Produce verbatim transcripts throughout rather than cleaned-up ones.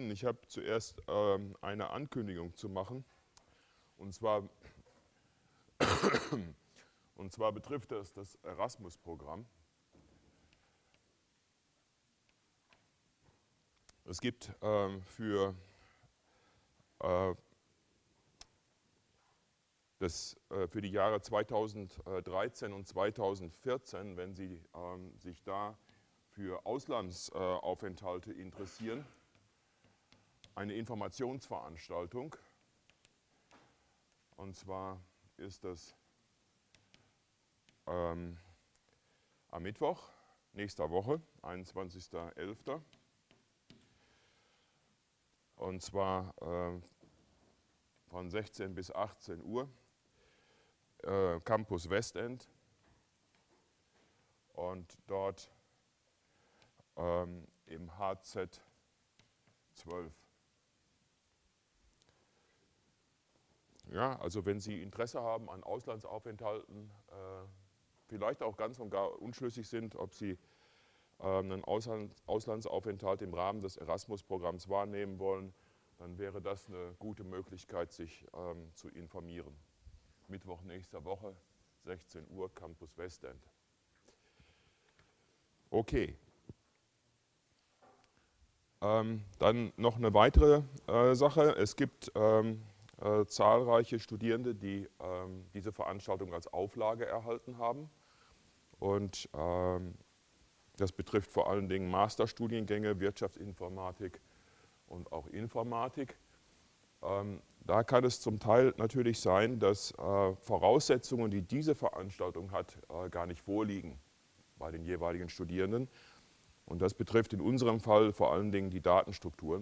beginnen. Ich habe zuerst ähm, eine Ankündigung zu machen. Und zwar, und zwar betrifft das das Erasmus-Programm. Es gibt ähm, für, äh, das, äh, für die Jahre zweitausenddreizehn und zweitausendvierzehn, wenn Sie ähm, sich da für Auslandsaufenthalte äh, interessieren, eine Informationsveranstaltung. Und zwar ist das ähm, am Mittwoch nächster Woche, einundzwanzigster elfter Und zwar äh, von sechzehn bis achtzehn Uhr, äh, Campus Westend. Und dort ähm, im H Z zwölf. Ja, also wenn Sie Interesse haben an Auslandsaufenthalten, äh, vielleicht auch ganz und gar unschlüssig sind, ob Sie äh, einen Ausland, Auslandsaufenthalt im Rahmen des Erasmus-Programms wahrnehmen wollen, dann wäre das eine gute Möglichkeit, sich ähm, zu informieren. Mittwoch nächster Woche, sechzehn Uhr, Campus Westend. Okay. Ähm, dann noch eine weitere äh, Sache. Es gibt ähm, äh, zahlreiche Studierende, die ähm, diese Veranstaltung als Auflage erhalten haben. Und ähm, das betrifft vor allen Dingen Masterstudiengänge, Wirtschaftsinformatik und auch Informatik. Ähm, da kann es zum Teil natürlich sein, dass äh, Voraussetzungen, die diese Veranstaltung hat, äh, gar nicht vorliegen bei den jeweiligen Studierenden. Und das betrifft in unserem Fall vor allen Dingen die Datenstrukturen.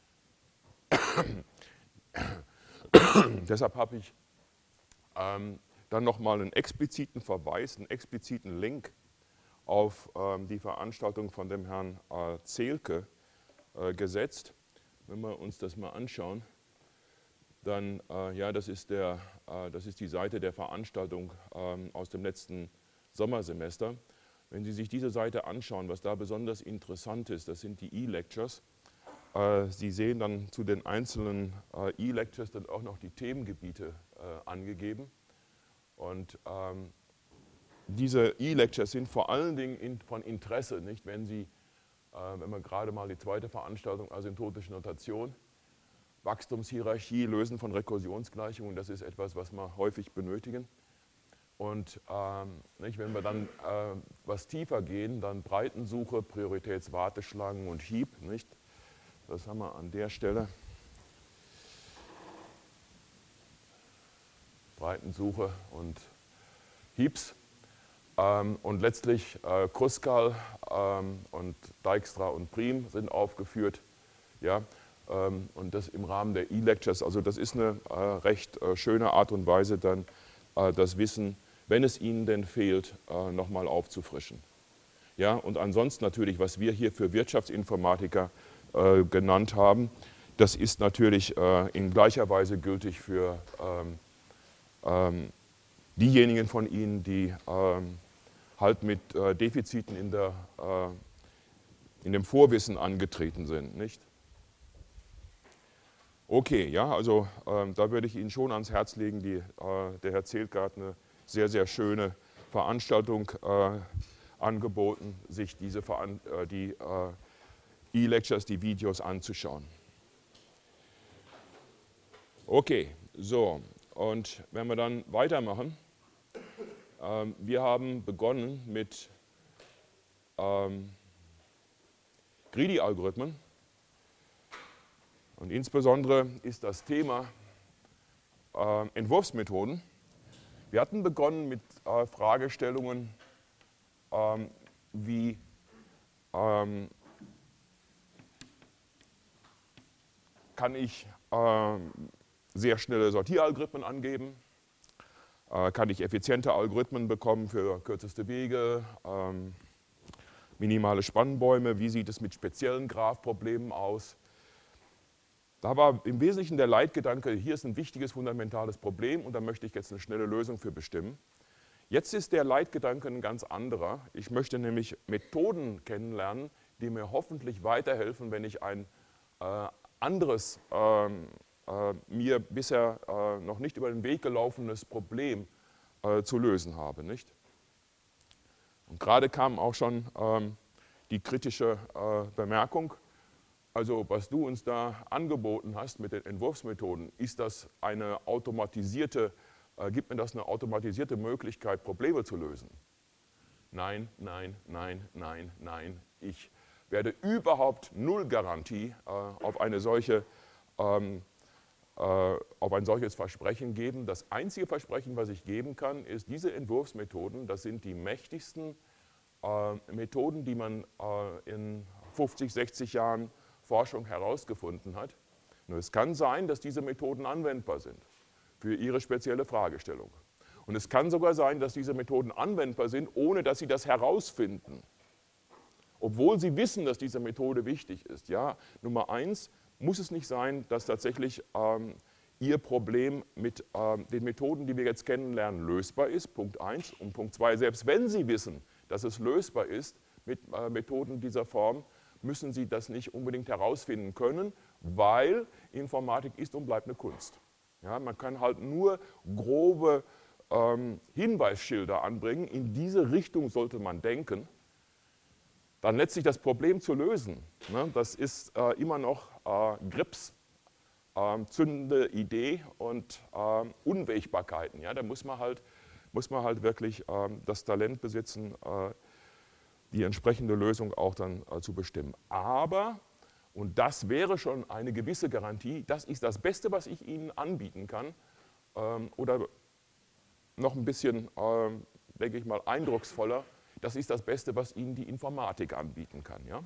Deshalb habe ich ähm, dann nochmal einen expliziten Verweis, einen expliziten Link auf ähm, die Veranstaltung von dem Herrn äh, Zehlke äh, gesetzt. Wenn wir uns das mal anschauen, dann, äh, ja, das ist, der, äh, das ist die Seite der Veranstaltung ähm, aus dem letzten Sommersemester. Wenn Sie sich diese Seite anschauen, was da besonders interessant ist, das sind die E-Lectures. Äh, Sie sehen dann zu den einzelnen äh, E-Lectures dann auch noch die Themengebiete äh, angegeben. Und ähm, diese E-Lectures sind vor allen Dingen in, von Interesse, nicht? Wenn Sie, äh, wenn man gerade mal die zweite Veranstaltung, asymptotische Notation, Wachstumshierarchie, Lösen von Rekursionsgleichungen, das ist etwas, was wir häufig benötigen. Und ähm, nicht, wenn wir dann äh, was tiefer gehen, dann Breitensuche, Prioritätswarteschlangen und Heap. Nicht? Das haben wir an der Stelle. Breitensuche und Heaps. Ähm, und letztlich äh, Kruskal ähm, und Dijkstra und Prim sind aufgeführt. Ja? Ähm, und das im Rahmen der E-Lectures. Also das ist eine äh, recht äh, schöne Art und Weise, dann äh, das Wissen, wenn es Ihnen denn fehlt, äh, nochmal aufzufrischen. Ja, und ansonsten natürlich, was wir hier für Wirtschaftsinformatiker äh, genannt haben, das ist natürlich äh, in gleicher Weise gültig für ähm, ähm, diejenigen von Ihnen, die ähm, halt mit äh, Defiziten in, der, äh, in dem Vorwissen angetreten sind. Nicht? Okay, ja, also ähm, da würde ich Ihnen schon ans Herz legen, die, äh, der Herr Zehlke hat eine sehr, sehr schöne Veranstaltung äh, angeboten, sich diese Veran äh, die äh, E-Lectures, die Videos anzuschauen. Okay, so, und wenn wir dann weitermachen, ähm, wir haben begonnen mit ähm, Greedy-Algorithmen und insbesondere ist das Thema äh, Entwurfsmethoden. Wir hatten begonnen mit äh, Fragestellungen ähm, wie ähm, kann ich äh, sehr schnelle Sortieralgorithmen angeben, äh, kann ich effiziente Algorithmen bekommen für kürzeste Wege, ähm, minimale Spannbäume, wie sieht es mit speziellen Graphproblemen aus. Da war im Wesentlichen der Leitgedanke, hier ist ein wichtiges, fundamentales Problem und da möchte ich jetzt eine schnelle Lösung für bestimmen. Jetzt ist der Leitgedanke ein ganz anderer. Ich möchte nämlich Methoden kennenlernen, die mir hoffentlich weiterhelfen, wenn ich ein, äh, anderes, ähm, äh, mir bisher äh, noch nicht über den Weg gelaufenes Problem äh, zu lösen habe. Nicht? Und gerade kam auch schon ähm, die kritische äh, Bemerkung, also was du uns da angeboten hast mit den Entwurfsmethoden, ist das eine automatisierte, äh, gibt mir das eine automatisierte Möglichkeit, Probleme zu lösen? Nein, nein, nein, nein, nein. Ich werde überhaupt null Garantie äh, auf, eine solche, ähm, äh, auf ein solches Versprechen geben. Das einzige Versprechen, was ich geben kann, ist, diese Entwurfsmethoden, das sind die mächtigsten äh, Methoden, die man äh, in fünfzig, sechzig Jahren Forschung herausgefunden hat. Nur es kann sein, dass diese Methoden anwendbar sind für Ihre spezielle Fragestellung. Und es kann sogar sein, dass diese Methoden anwendbar sind, ohne dass Sie das herausfinden. Obwohl Sie wissen, dass diese Methode wichtig ist. Ja, Nummer eins, muss es nicht sein, dass tatsächlich ähm, Ihr Problem mit ähm, den Methoden, die wir jetzt kennenlernen, lösbar ist, Punkt eins. Und Punkt zwei, selbst wenn Sie wissen, dass es lösbar ist mit äh, Methoden dieser Form, müssen Sie das nicht unbedingt herausfinden können, weil Informatik ist und bleibt eine Kunst. Ja, man kann halt nur grobe ähm, Hinweisschilder anbringen, in diese Richtung sollte man denken, dann letztlich das Problem zu lösen. Ne, das ist äh, immer noch äh, Grips, äh, zündende Idee und äh, Unwägbarkeiten. Ja, da muss man halt, muss man halt wirklich äh, das Talent besitzen, äh, die entsprechende Lösung auch dann äh, zu bestimmen. Aber, und das wäre schon eine gewisse Garantie, das ist das Beste, was ich Ihnen anbieten kann, ähm, oder noch ein bisschen, ähm, denke ich mal, eindrucksvoller, das ist das Beste, was Ihnen die Informatik anbieten kann. Ja?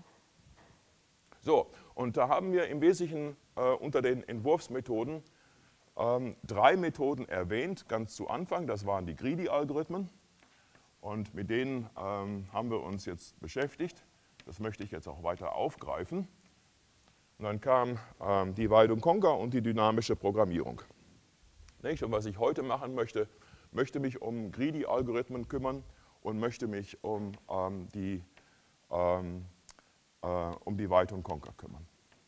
So, und da haben wir im Wesentlichen äh, unter den Entwurfsmethoden ähm, drei Methoden erwähnt, ganz zu Anfang, das waren die Greedy-Algorithmen. Und mit denen ähm, haben wir uns jetzt beschäftigt. Das möchte ich jetzt auch weiter aufgreifen. Und dann kam ähm, die Divide and Conquer und die dynamische Programmierung. Nicht? Und was ich heute machen möchte, möchte mich um Greedy-Algorithmen kümmern und möchte mich um ähm, die ähm, äh, um Divide and Conquer kümmern.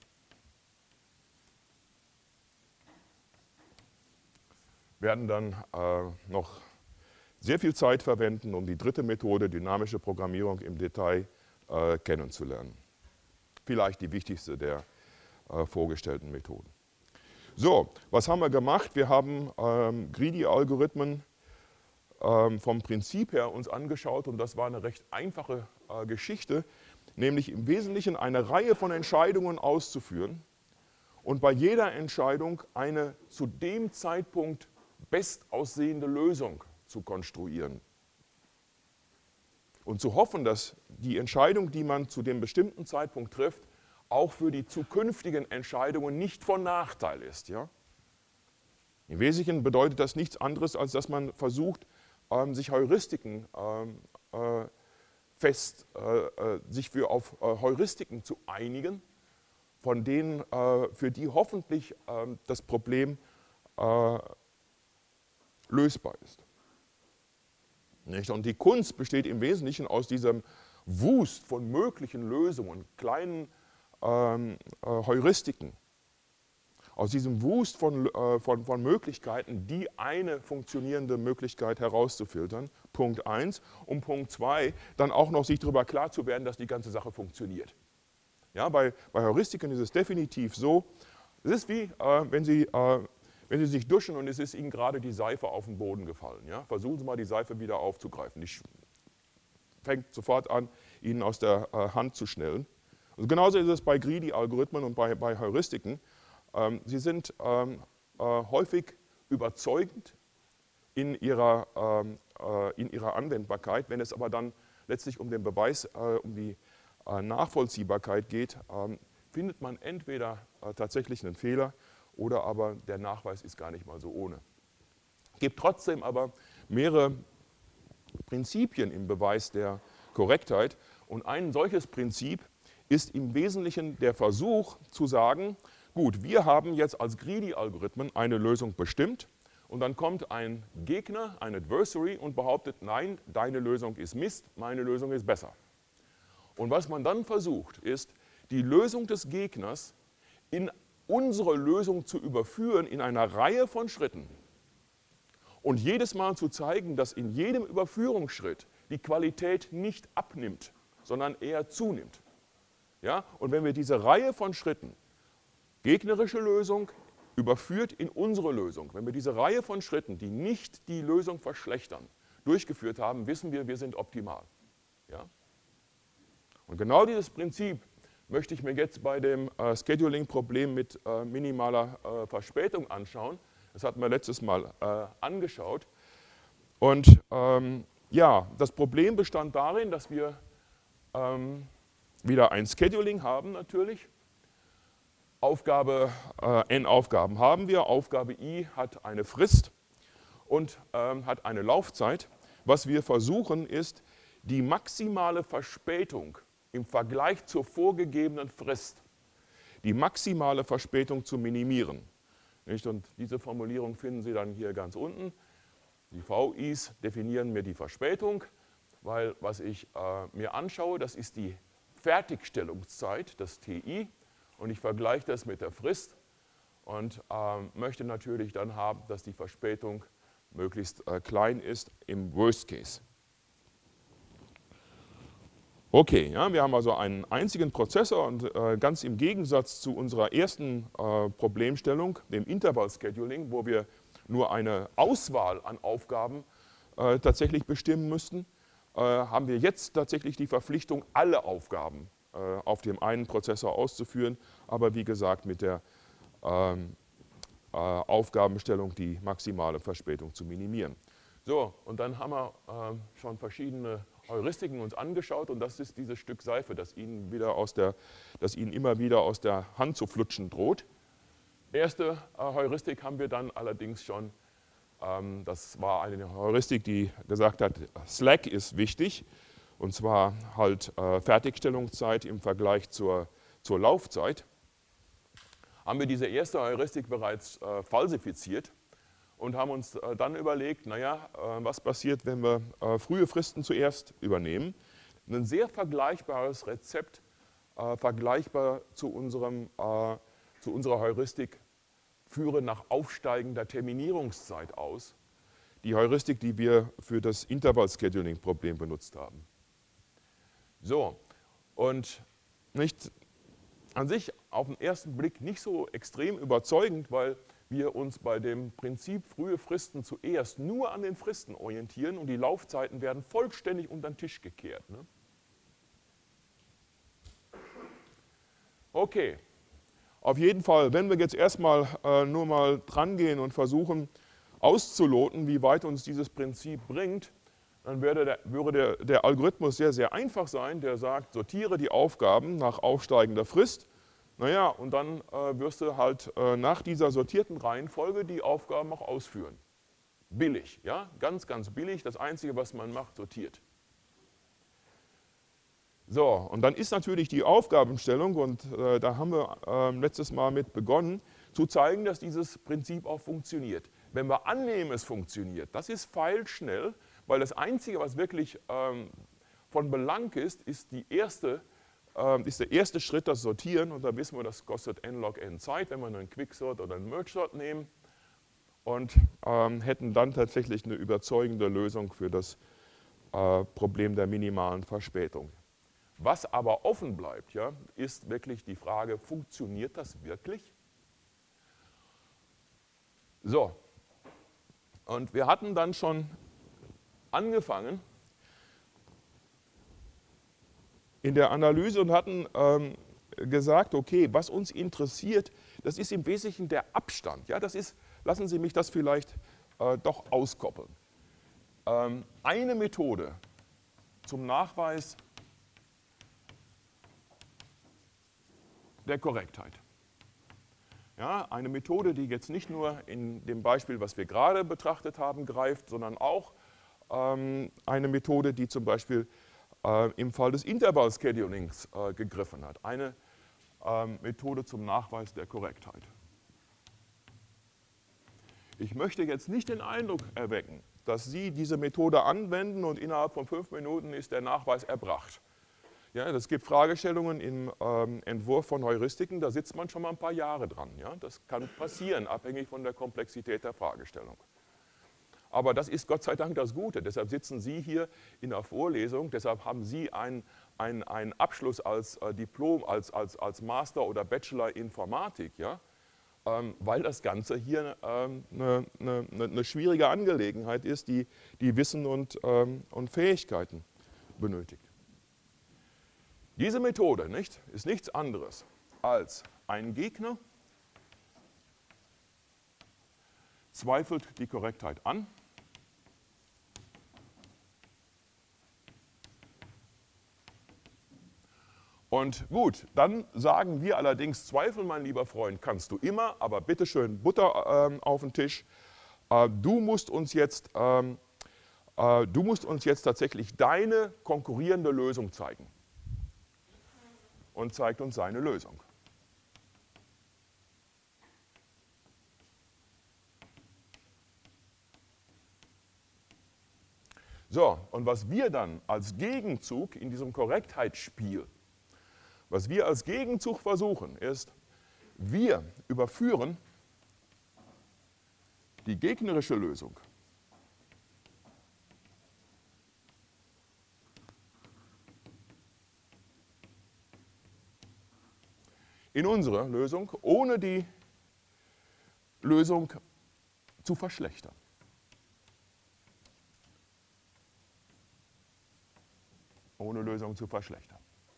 Wir werden dann äh, noch sehr viel Zeit verwenden, um die dritte Methode, dynamische Programmierung, im Detail äh, kennenzulernen. Vielleicht die wichtigste der äh, vorgestellten Methoden. So, was haben wir gemacht? Wir haben ähm, Greedy-Algorithmen ähm, vom Prinzip her uns angeschaut und das war eine recht einfache äh, Geschichte, nämlich im Wesentlichen eine Reihe von Entscheidungen auszuführen und bei jeder Entscheidung eine zu dem Zeitpunkt bestaussehende Lösung zu konstruieren. Und zu hoffen, dass die Entscheidung, die man zu dem bestimmten Zeitpunkt trifft, auch für die zukünftigen Entscheidungen nicht von Nachteil ist. Ja? Im Wesentlichen bedeutet das nichts anderes, als dass man versucht, ähm, sich Heuristiken ähm, äh, fest, äh, sich für auf äh, Heuristiken zu einigen, von denen äh, für die hoffentlich äh, das Problem äh, lösbar ist. Nicht? Und die Kunst besteht im Wesentlichen aus diesem Wust von möglichen Lösungen, kleinen ähm, äh, Heuristiken, aus diesem Wust von, äh, von, von Möglichkeiten, die eine funktionierende Möglichkeit herauszufiltern, Punkt eins, und Punkt zwei, dann auch noch sich darüber klar zu werden, dass die ganze Sache funktioniert. Ja, bei, bei Heuristiken ist es definitiv so, es ist wie, äh, wenn Sie äh, Wenn Sie sich duschen und es ist Ihnen gerade die Seife auf den Boden gefallen, ja? Versuchen Sie mal, die Seife wieder aufzugreifen. Die fängt sofort an, Ihnen aus der äh, Hand zu schnellen. Und genauso ist es bei Greedy-Algorithmen und bei, bei Heuristiken. Ähm, sie sind ähm, äh, häufig überzeugend in ihrer, ähm, äh, in ihrer Anwendbarkeit. Wenn es aber dann letztlich um den Beweis, äh, um die äh, Nachvollziehbarkeit geht, äh, findet man entweder äh, tatsächlich einen Fehler, oder aber der Nachweis ist gar nicht mal so ohne. Es gibt trotzdem aber mehrere Prinzipien im Beweis der Korrektheit. Und ein solches Prinzip ist im Wesentlichen der Versuch zu sagen, gut, wir haben jetzt als Greedy-Algorithmen eine Lösung bestimmt und dann kommt ein Gegner, ein Adversary und behauptet, nein, deine Lösung ist Mist, meine Lösung ist besser. Und was man dann versucht, ist, die Lösung des Gegners in unsere Lösung zu überführen in einer Reihe von Schritten und jedes Mal zu zeigen, dass in jedem Überführungsschritt die Qualität nicht abnimmt, sondern eher zunimmt. Ja? Und wenn wir diese Reihe von Schritten, gegnerische Lösung überführt in unsere Lösung, wenn wir diese Reihe von Schritten, die nicht die Lösung verschlechtern, durchgeführt haben, wissen wir, wir sind optimal. Ja? Und genau dieses Prinzip möchte ich mir jetzt bei dem äh, Scheduling-Problem mit äh, minimaler äh, Verspätung anschauen. Das hatten wir letztes Mal äh, angeschaut. Und ähm, ja, das Problem bestand darin, dass wir ähm, wieder ein Scheduling haben natürlich. Aufgabe, äh, n Aufgaben haben wir. Aufgabe i hat eine Frist und ähm, hat eine Laufzeit. Was wir versuchen ist, die maximale Verspätung im Vergleich zur vorgegebenen Frist, die maximale Verspätung zu minimieren. Nicht? Und diese Formulierung finden Sie dann hier ganz unten. Die V Is definieren mir die Verspätung, weil was ich äh, mir anschaue, das ist die Fertigstellungszeit, das T I, und ich vergleiche das mit der Frist und äh, möchte natürlich dann haben, dass die Verspätung möglichst äh, klein ist im Worst Case. Okay, ja, wir haben also einen einzigen Prozessor und äh, ganz im Gegensatz zu unserer ersten äh, Problemstellung, dem Interval-Scheduling, wo wir nur eine Auswahl an Aufgaben äh, tatsächlich bestimmen müssten, äh, haben wir jetzt tatsächlich die Verpflichtung, alle Aufgaben äh, auf dem einen Prozessor auszuführen, aber wie gesagt mit der ähm, äh, Aufgabenstellung die maximale Verspätung zu minimieren. So, und dann haben wir äh, schon verschiedene Heuristiken uns angeschaut und das ist dieses Stück Seife, das Ihnen, wieder aus der, das Ihnen immer wieder aus der Hand zu flutschen droht. Erste äh, Heuristik haben wir dann allerdings schon, ähm, das war eine Heuristik, die gesagt hat, Slack ist wichtig und zwar halt äh, Fertigstellungszeit im Vergleich zur, zur Laufzeit. Haben wir diese erste Heuristik bereits äh, falsifiziert und haben uns äh, dann überlegt, naja, äh, was passiert, wenn wir äh, frühe Fristen zuerst übernehmen. Ein sehr vergleichbares Rezept, äh, vergleichbar zu, unserem, äh, zu unserer Heuristik, führe nach aufsteigender Terminierungszeit aus. Die Heuristik, die wir für das Interval-Scheduling-Problem benutzt haben. So, und nicht an sich auf den ersten Blick nicht so extrem überzeugend, weil wir uns bei dem Prinzip frühe Fristen zuerst nur an den Fristen orientieren und die Laufzeiten werden vollständig unter den Tisch gekehrt. Ne? Okay, auf jeden Fall, wenn wir jetzt erstmal äh, nur mal dran gehen und versuchen auszuloten, wie weit uns dieses Prinzip bringt, dann würde, der, würde der, der Algorithmus sehr, sehr einfach sein, der sagt, sortiere die Aufgaben nach aufsteigender Frist. Naja, und dann äh, wirst du halt äh, nach dieser sortierten Reihenfolge die Aufgaben auch ausführen. Billig, ja, ganz, ganz billig. Das Einzige, was man macht, sortiert. So, und dann ist natürlich die Aufgabenstellung, und äh, da haben wir äh, letztes Mal mit begonnen, zu zeigen, dass dieses Prinzip auch funktioniert. Wenn wir annehmen, es funktioniert, das ist feilschnell, weil das Einzige, was wirklich ähm, von Belang ist, ist die erste ist der erste Schritt das Sortieren und da wissen wir, das kostet n log n Zeit, wenn wir einen Quicksort oder einen Mergesort nehmen und ähm, hätten dann tatsächlich eine überzeugende Lösung für das äh, Problem der minimalen Verspätung. Was aber offen bleibt, ja, ist wirklich die Frage, funktioniert das wirklich? So, und wir hatten dann schon angefangen in der Analyse und hatten ähm, gesagt, okay, was uns interessiert, das ist im Wesentlichen der Abstand. Ja, das ist, lassen Sie mich das vielleicht äh, doch auskoppeln. Ähm, eine Methode zum Nachweis der Korrektheit. Ja, eine Methode, die jetzt nicht nur in dem Beispiel, was wir gerade betrachtet haben, greift, sondern auch ähm, eine Methode, die zum Beispiel im Fall des Interval-Schedulings äh, gegriffen hat. Eine ähm, Methode zum Nachweis der Korrektheit. Ich möchte jetzt nicht den Eindruck erwecken, dass Sie diese Methode anwenden und innerhalb von fünf Minuten ist der Nachweis erbracht. Ja, es gibt Fragestellungen im ähm, Entwurf von Heuristiken, da sitzt man schon mal ein paar Jahre dran. Ja? Das kann passieren, abhängig von der Komplexität der Fragestellung. Aber das ist Gott sei Dank das Gute. Deshalb sitzen Sie hier in der Vorlesung, deshalb haben Sie einen, einen, einen Abschluss als äh, Diplom, als, als, als Master oder Bachelor Informatik, ja? ähm, weil das Ganze hier ähm, eine, eine, eine schwierige Angelegenheit ist, die, die Wissen und, ähm, und Fähigkeiten benötigt. Diese Methode, nicht, ist nichts anderes als ein Gegner zweifelt die Korrektheit an. Und gut, dann sagen wir allerdings, Zweifel, mein lieber Freund, kannst du immer, aber bitteschön Butter ähm, auf den Tisch. Äh, du musst uns jetzt, ähm, äh, du musst uns jetzt tatsächlich deine konkurrierende Lösung zeigen. Und zeigt uns seine Lösung. So, und was wir dann als Gegenzug in diesem Korrektheitsspiel, was wir als Gegenzug versuchen, ist, wir überführen die gegnerische Lösung in unsere Lösung, ohne die Lösung zu verschlechtern. Ohne Lösung zu verschlechtern.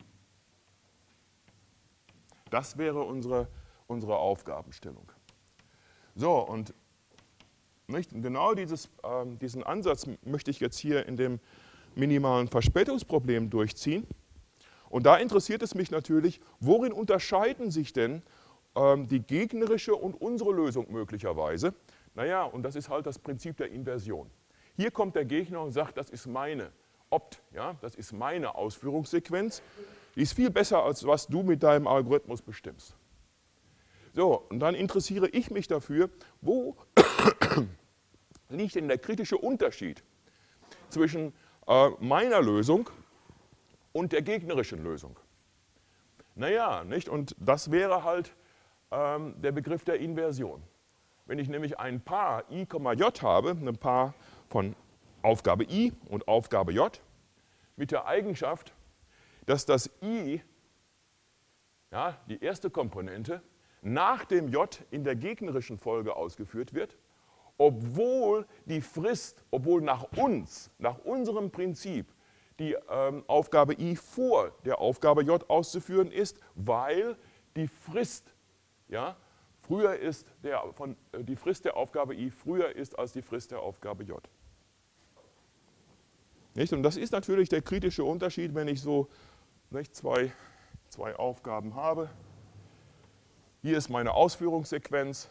Das wäre unsere, unsere Aufgabenstellung. So, und nicht, genau dieses, äh, diesen Ansatz möchte ich jetzt hier in dem minimalen Verspätungsproblem durchziehen. Und da interessiert es mich natürlich, worin unterscheiden sich denn ähm, die gegnerische und unsere Lösung möglicherweise? Naja, und das ist halt das Prinzip der Inversion. Hier kommt der Gegner und sagt, das ist meine Opt, ja, das ist meine Ausführungssequenz. Die ist viel besser, als was du mit deinem Algorithmus bestimmst. So, und dann interessiere ich mich dafür, wo liegt denn der kritische Unterschied zwischen äh, meiner Lösung und der gegnerischen Lösung. Naja, nicht? Und das wäre halt ähm, der Begriff der Inversion. Wenn ich nämlich ein Paar i, j habe, ein Paar von Aufgabe i und Aufgabe j, mit der Eigenschaft, dass das i, ja, die erste Komponente, nach dem j in der gegnerischen Folge ausgeführt wird, obwohl die Frist, obwohl nach uns, nach unserem Prinzip, die ähm, Aufgabe i vor der Aufgabe j auszuführen ist, weil die Frist, ja, früher ist der, von, äh, die Frist der Aufgabe i früher ist als die Frist der Aufgabe j. Nicht? Und das ist natürlich der kritische Unterschied, wenn ich so nicht, zwei, zwei Aufgaben habe. Hier ist meine Ausführungssequenz.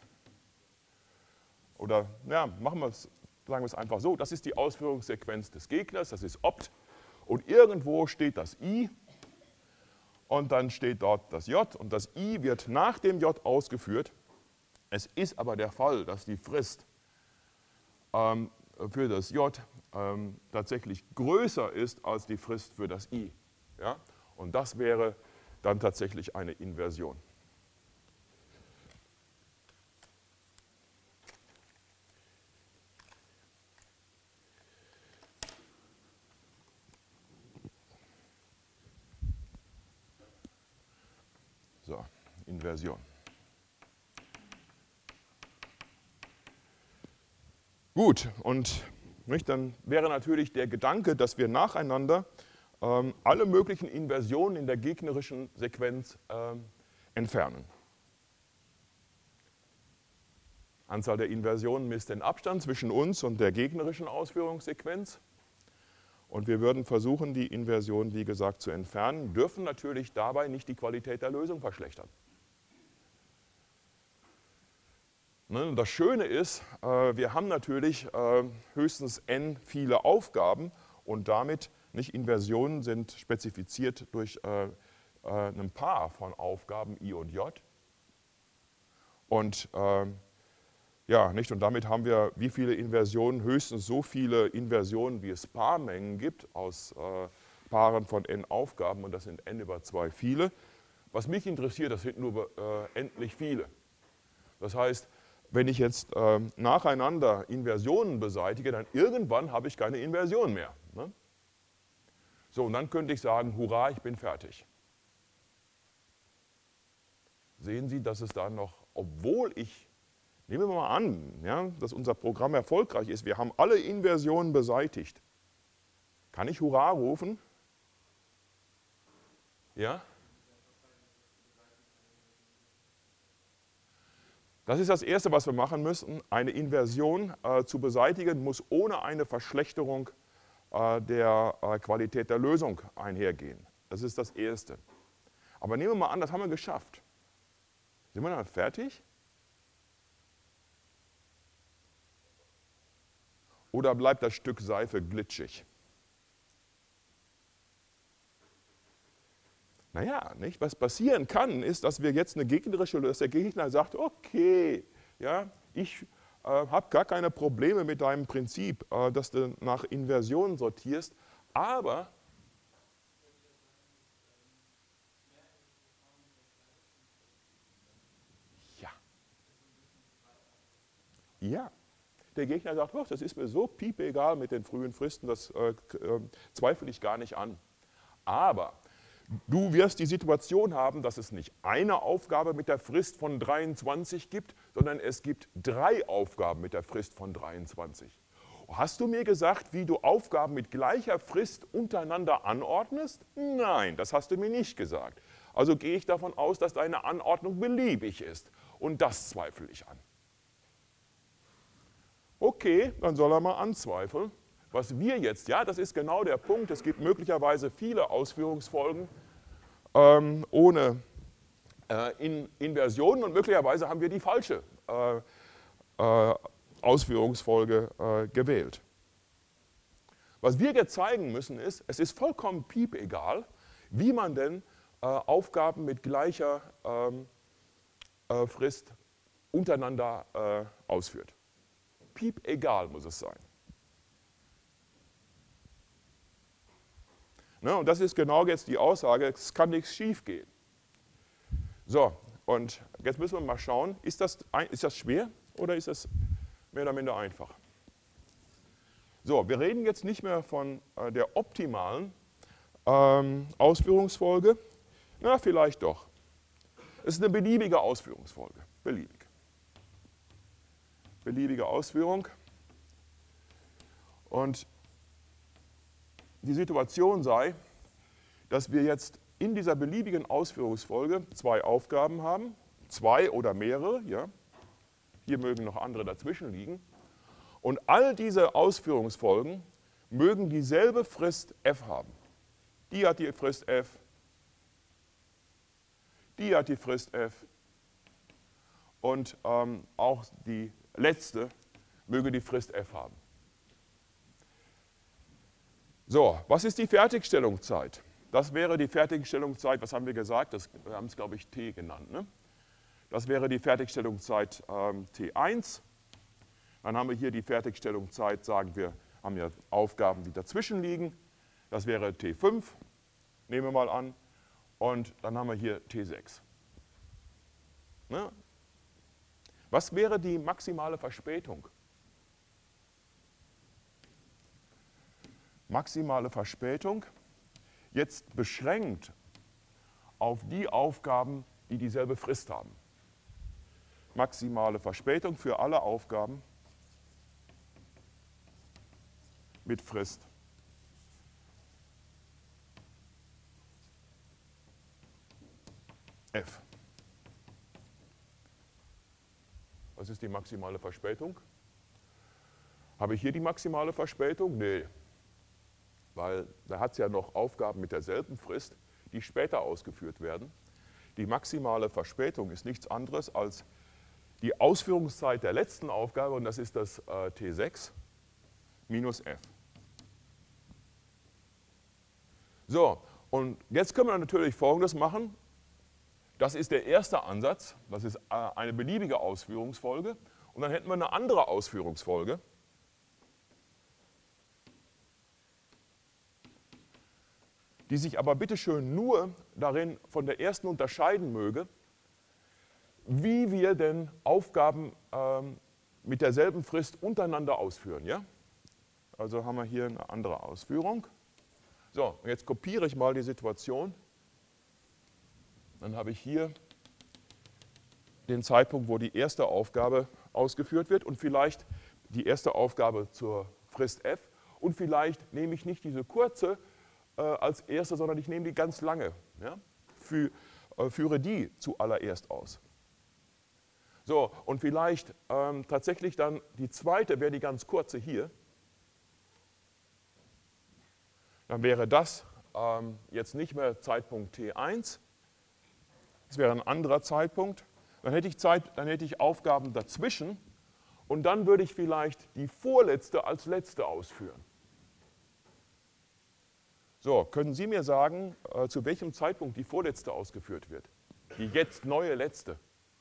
Oder ja, machen wir es, sagen wir es einfach so, das ist die Ausführungssequenz des Gegners, das ist Opt. Und irgendwo steht das i und dann steht dort das j und das i wird nach dem j ausgeführt. Es ist aber der Fall, dass die Frist ähm, für das j ähm, tatsächlich größer ist als die Frist für das i. Ja? Und das wäre dann tatsächlich eine Inversion. So, Inversion. Gut, und nicht, dann wäre natürlich der Gedanke, dass wir nacheinander ähm, alle möglichen Inversionen in der gegnerischen Sequenz ähm, entfernen. Anzahl der Inversionen misst den Abstand zwischen uns und der gegnerischen Ausführungssequenz. Und wir würden versuchen, die Inversion, wie gesagt, zu entfernen, dürfen natürlich dabei nicht die Qualität der Lösung verschlechtern. Ne, das Schöne ist, äh, wir haben natürlich äh, höchstens n viele Aufgaben und damit, nicht Inversionen sind spezifiziert durch äh, äh, ein Paar von Aufgaben i und j. Und äh, ja, nicht? Und damit haben wir wie viele Inversionen? Höchstens so viele Inversionen, wie es Paarmengen gibt aus äh, Paaren von n Aufgaben und das sind n über zwei viele. Was mich interessiert, das sind nur äh, endlich viele. Das heißt, wenn ich jetzt äh, nacheinander Inversionen beseitige, dann irgendwann habe ich keine Inversion mehr. Ne? So, und dann könnte ich sagen, hurra, ich bin fertig. Sehen Sie, dass es da noch, obwohl ich, nehmen wir mal an, ja, dass unser Programm erfolgreich ist, wir haben alle Inversionen beseitigt. Kann ich hurra rufen? Ja? Das ist das Erste, was wir machen müssen. Eine Inversion äh, zu beseitigen, muss ohne eine Verschlechterung äh, der äh, Qualität der Lösung einhergehen. Das ist das Erste. Aber nehmen wir mal an, das haben wir geschafft. Sind wir dann fertig? Oder bleibt das Stück Seife glitschig? Naja, nicht? Was passieren kann, ist, dass wir jetzt eine gegnerische Lösung, dass der Gegner sagt, okay, ja, ich äh, habe gar keine Probleme mit deinem Prinzip, äh, dass du nach Inversion sortierst, aber ja, ja, der Gegner sagt, oh, das ist mir so piepegal mit den frühen Fristen, das äh, äh, zweifle ich gar nicht an. Aber du wirst die Situation haben, dass es nicht eine Aufgabe mit der Frist von dreiundzwanzig gibt, sondern es gibt drei Aufgaben mit der Frist von dreiundzwanzig. Hast du mir gesagt, wie du Aufgaben mit gleicher Frist untereinander anordnest? Nein, das hast du mir nicht gesagt. Also gehe ich davon aus, dass deine Anordnung beliebig ist. Und das zweifle ich an. Okay, dann soll er mal anzweifeln. Was wir jetzt, ja, das ist genau der Punkt, es gibt möglicherweise viele Ausführungsfolgen ähm, ohne äh, in Inversionen und möglicherweise haben wir die falsche äh, äh, Ausführungsfolge äh, gewählt. Was wir jetzt zeigen müssen ist, es ist vollkommen piepegal, wie man denn äh, Aufgaben mit gleicher ähm, äh, Frist untereinander äh, ausführt. Piepegal muss es sein. Ne, und das ist genau jetzt die Aussage, es kann nichts schief gehen. So, und jetzt müssen wir mal schauen, ist das, ist das schwer oder ist das mehr oder minder einfach? So, wir reden jetzt nicht mehr von äh, der optimalen ähm, Ausführungsfolge. Na, vielleicht doch. Es ist eine beliebige Ausführungsfolge. Beliebig. Beliebige Ausführung. Und die Situation sei, dass wir jetzt in dieser beliebigen Ausführungsfolge zwei Aufgaben haben, zwei oder mehrere, ja. Hier mögen noch andere dazwischen liegen. Und all diese Ausführungsfolgen mögen dieselbe Frist f haben. Die hat die Frist f, die hat die Frist f und ähm, auch die letzte möge die Frist f haben. So, was ist die Fertigstellungszeit? Das wäre die Fertigstellungszeit, was haben wir gesagt? Das, wir haben es, glaube ich, T genannt. Ne? Das wäre die Fertigstellungszeit ähm, T eins. Dann haben wir hier die Fertigstellungszeit, sagen wir, haben ja Aufgaben, die dazwischen liegen. Das wäre T fünf, nehmen wir mal an. Und dann haben wir hier T sechs. Ne? Was wäre die maximale Verspätung? Maximale Verspätung, jetzt beschränkt auf die Aufgaben, die dieselbe Frist haben. Maximale Verspätung für alle Aufgaben mit Frist f. Was ist die maximale Verspätung? Habe ich hier die maximale Verspätung? Nee. Weil da hat es ja noch Aufgaben mit derselben Frist, die später ausgeführt werden. Die maximale Verspätung ist nichts anderes als die Ausführungszeit der letzten Aufgabe, und das ist das äh, T sechs, minus f. So, und jetzt können wir natürlich Folgendes machen. Das ist der erste Ansatz, das ist äh, eine beliebige Ausführungsfolge. Und dann hätten wir eine andere Ausführungsfolge. die sich aber bitteschön nur darin von der ersten unterscheiden möge, wie wir denn Aufgaben ähm, mit derselben Frist untereinander ausführen. Ja? Also haben wir hier eine andere Ausführung. So, und jetzt kopiere ich mal die Situation. Dann habe ich hier den Zeitpunkt, wo die erste Aufgabe ausgeführt wird und vielleicht die erste Aufgabe zur Frist f. Und vielleicht nehme ich nicht diese kurze äh, als erste, sondern ich nehme die ganz lange. Ja? Für, äh, führe die zuallererst aus. So, und vielleicht ähm, tatsächlich dann die zweite wäre die ganz kurze hier. Dann wäre das ähm, jetzt nicht mehr Zeitpunkt T eins. Das wäre ein anderer Zeitpunkt. Dann hätte ich, Zeit, dann hätte ich Aufgaben dazwischen und dann würde ich vielleicht die vorletzte als letzte ausführen. So, können Sie mir sagen, äh, zu welchem Zeitpunkt die vorletzte ausgeführt wird? Die jetzt neue letzte.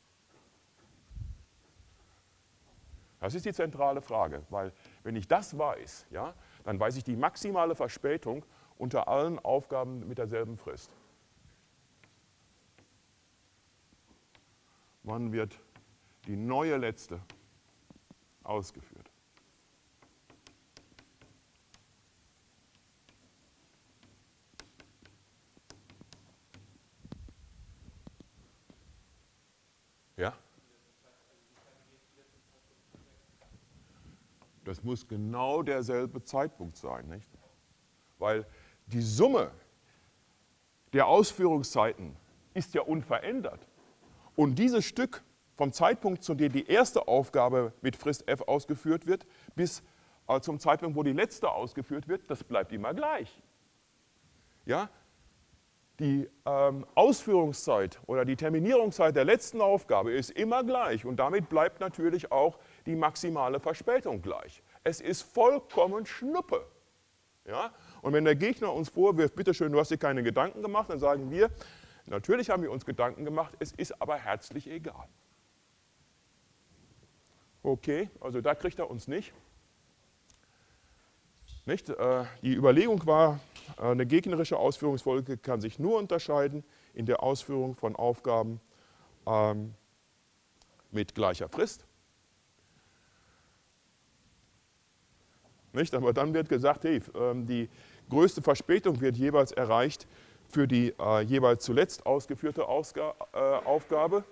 Das ist die zentrale Frage, weil wenn ich das weiß, ja, dann weiß ich die maximale Verspätung unter allen Aufgaben mit derselben Frist. Wann wird die neue letzte ausgeführt? Ja? Das muss genau derselbe Zeitpunkt sein, nicht? Weil die Summe der Ausführungszeiten ist ja unverändert. Und dieses Stück vom Zeitpunkt, zu dem die erste Aufgabe mit Frist f ausgeführt wird, bis äh, zum Zeitpunkt, wo die letzte ausgeführt wird, das bleibt immer gleich. Ja? Die ähm, Ausführungszeit oder die Terminierungszeit der letzten Aufgabe ist immer gleich und damit bleibt natürlich auch die maximale Verspätung gleich. Es ist vollkommen Schnuppe. Ja? Und wenn der Gegner uns vorwirft, bitteschön, du hast dir keine Gedanken gemacht, dann sagen wir, natürlich haben wir uns Gedanken gemacht, es ist aber herzlich egal. Okay, also da kriegt er uns nicht. Nicht? Äh, die Überlegung war, eine gegnerische Ausführungsfolge kann sich nur unterscheiden in der Ausführung von Aufgaben ähm, mit gleicher Frist. Nicht? Aber dann wird gesagt, hey, die größte Verspätung wird jeweils erreicht für die äh, jeweils zuletzt ausgeführte Ausga äh, Aufgabe.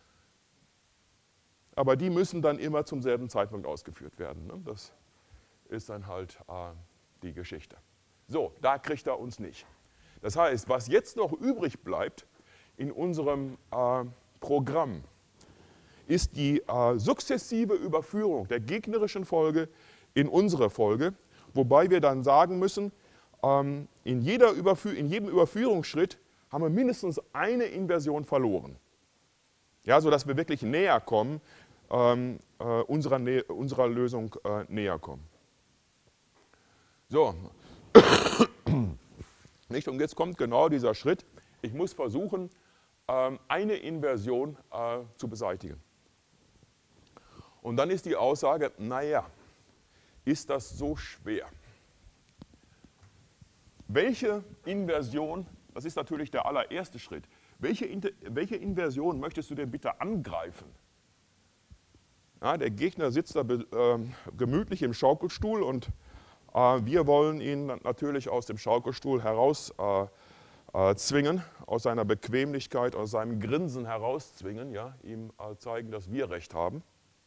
Aber die müssen dann immer zum selben Zeitpunkt ausgeführt werden. Ne? Das ist dann halt äh, die Geschichte. So, da kriegt er uns nicht. Das heißt, was jetzt noch übrig bleibt in unserem äh, Programm, ist die äh, sukzessive Überführung der gegnerischen Folge in unsere Folge, wobei wir dann sagen müssen, ähm, in, jeder Überfü in jedem Überführungsschritt haben wir mindestens eine Inversion verloren. Ja, sodass wir wirklich näher kommen, ähm, äh, unserer, Nä unserer Lösung äh, näher kommen. So, nicht? Und jetzt kommt genau dieser Schritt. Ich muss versuchen, ähm, eine Inversion äh, zu beseitigen. Und dann ist die Aussage, naja, ist das so schwer? Welche Inversion, das ist natürlich der allererste Schritt, welche, welche Inversion möchtest du denn bitte angreifen? Ja, der Gegner sitzt da äh, gemütlich im Schaukelstuhl und äh, wir wollen ihn natürlich aus dem Schaukelstuhl heraus äh, äh, zwingen, aus seiner Bequemlichkeit, aus seinem Grinsen herauszwingen, ja, ihm äh, zeigen, dass wir Recht haben.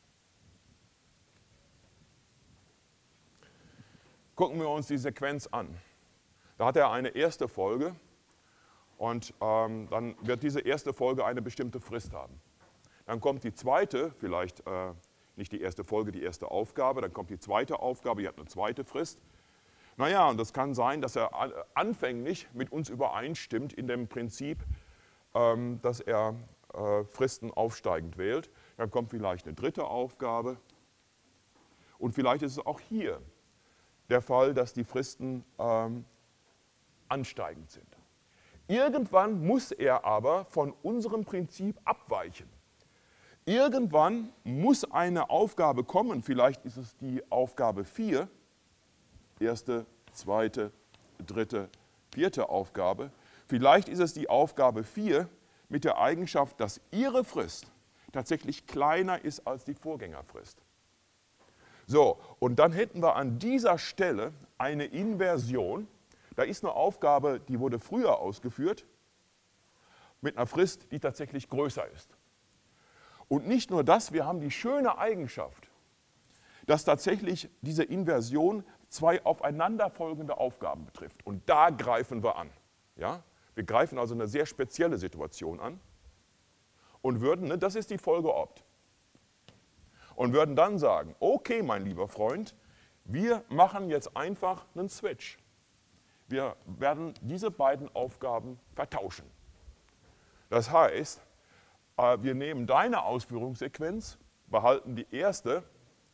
Gucken wir uns die Sequenz an. Da hat er eine erste Folge und ähm, dann wird diese erste Folge eine bestimmte Frist haben. Dann kommt die zweite, vielleicht äh, nicht die erste Folge, die erste Aufgabe, dann kommt die zweite Aufgabe, die hat eine zweite Frist. Naja, und das kann sein, dass er anfänglich mit uns übereinstimmt in dem Prinzip, ähm, dass er äh, Fristen aufsteigend wählt. Dann kommt vielleicht eine dritte Aufgabe und vielleicht ist es auch hier der Fall, dass die Fristen ähm, ansteigend sind. Irgendwann muss er aber von unserem Prinzip abweichen. Irgendwann muss eine Aufgabe kommen, vielleicht ist es die Aufgabe vier, erste, zweite, dritte, vierte Aufgabe. Vielleicht ist es die Aufgabe vier mit der Eigenschaft, dass ihre Frist tatsächlich kleiner ist als die Vorgängerfrist. So, und dann hätten wir an dieser Stelle eine Inversion. Da ist eine Aufgabe, die wurde früher ausgeführt, mit einer Frist, die tatsächlich größer ist. Und nicht nur das, wir haben die schöne Eigenschaft, dass tatsächlich diese Inversion zwei aufeinanderfolgende Aufgaben betrifft. Und da greifen wir an. Ja? Wir greifen also eine sehr spezielle Situation an und würden, ne, das ist die Folge opt, und würden dann sagen, okay, mein lieber Freund, wir machen jetzt einfach einen Switch. Wir werden diese beiden Aufgaben vertauschen. Das heißt, wir nehmen deine Ausführungssequenz, behalten die erste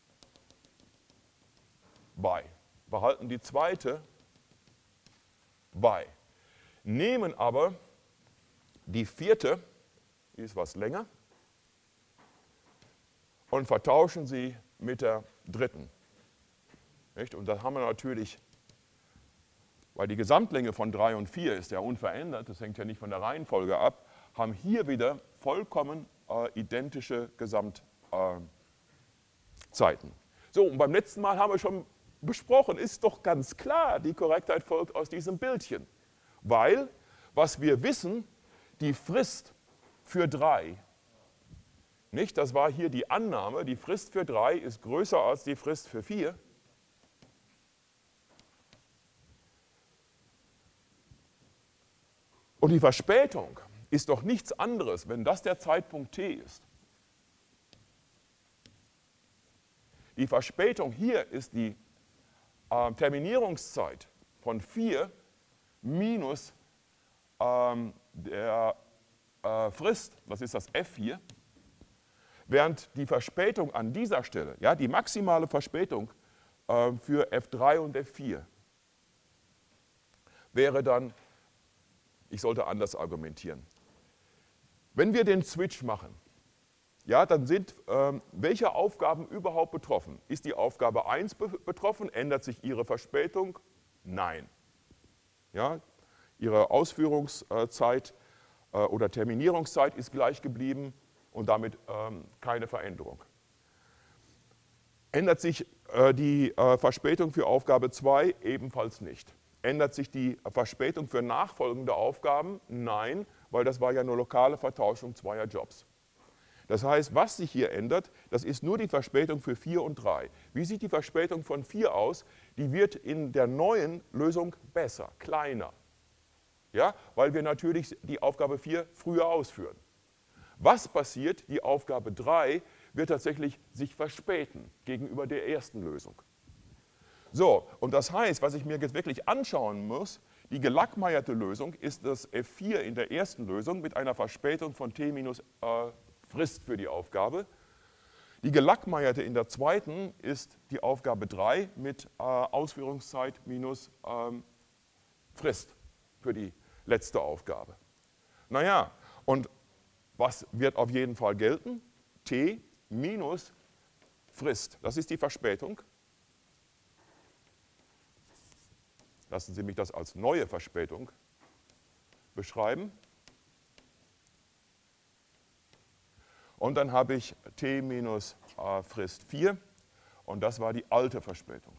bei, behalten die zweite bei, nehmen aber die vierte, die ist was länger, und vertauschen sie mit der dritten. Nicht? Und da haben wir natürlich, weil die Gesamtlänge von drei und vier ist ja unverändert, das hängt ja nicht von der Reihenfolge ab, haben hier wieder vollkommen äh, identische Gesamtzeiten. Äh, so, und beim letzten Mal haben wir schon besprochen, ist doch ganz klar, die Korrektheit folgt aus diesem Bildchen. Weil, was wir wissen, die Frist für drei, nicht, das war hier die Annahme, die Frist für drei ist größer als die Frist für vier. Und die Verspätung ist doch nichts anderes, wenn das der Zeitpunkt t ist. Die Verspätung hier ist die äh, Terminierungszeit von vier minus ähm, der äh, Frist, das ist das f hier, während die Verspätung an dieser Stelle, ja, die maximale Verspätung äh, für f drei und f vier wäre dann, ich sollte anders argumentieren. Wenn wir den Switch machen, ja, dann sind ähm, welche Aufgaben überhaupt betroffen? Ist die Aufgabe eins be betroffen? Ändert sich ihre Verspätung? Nein. Ja, ihre Ausführungszeit äh, oder Terminierungszeit ist gleich geblieben und damit ähm, keine Veränderung. Ändert sich äh, die äh, Verspätung für Aufgabe zwei? Ebenfalls nicht. Ändert sich die Verspätung für nachfolgende Aufgaben? Nein, weil das war ja nur lokale Vertauschung zweier Jobs. Das heißt, was sich hier ändert, das ist nur die Verspätung für vier und drei. Wie sieht die Verspätung von vier aus? Die wird in der neuen Lösung besser, kleiner. Ja, weil wir natürlich die Aufgabe vier früher ausführen. Was passiert? Die Aufgabe drei wird tatsächlich sich verspäten gegenüber der ersten Lösung. So, und das heißt, was ich mir jetzt wirklich anschauen muss, die gelackmeierte Lösung ist das f vier in der ersten Lösung mit einer Verspätung von t minus äh, Frist für die Aufgabe. Die gelackmeierte in der zweiten ist die Aufgabe drei mit äh, Ausführungszeit minus ähm, Frist für die letzte Aufgabe. Naja, und was wird auf jeden Fall gelten? T minus Frist. Das ist die Verspätung. Lassen Sie mich das als neue Verspätung beschreiben. Und dann habe ich t minus äh, Frist vier und das war die alte Verspätung.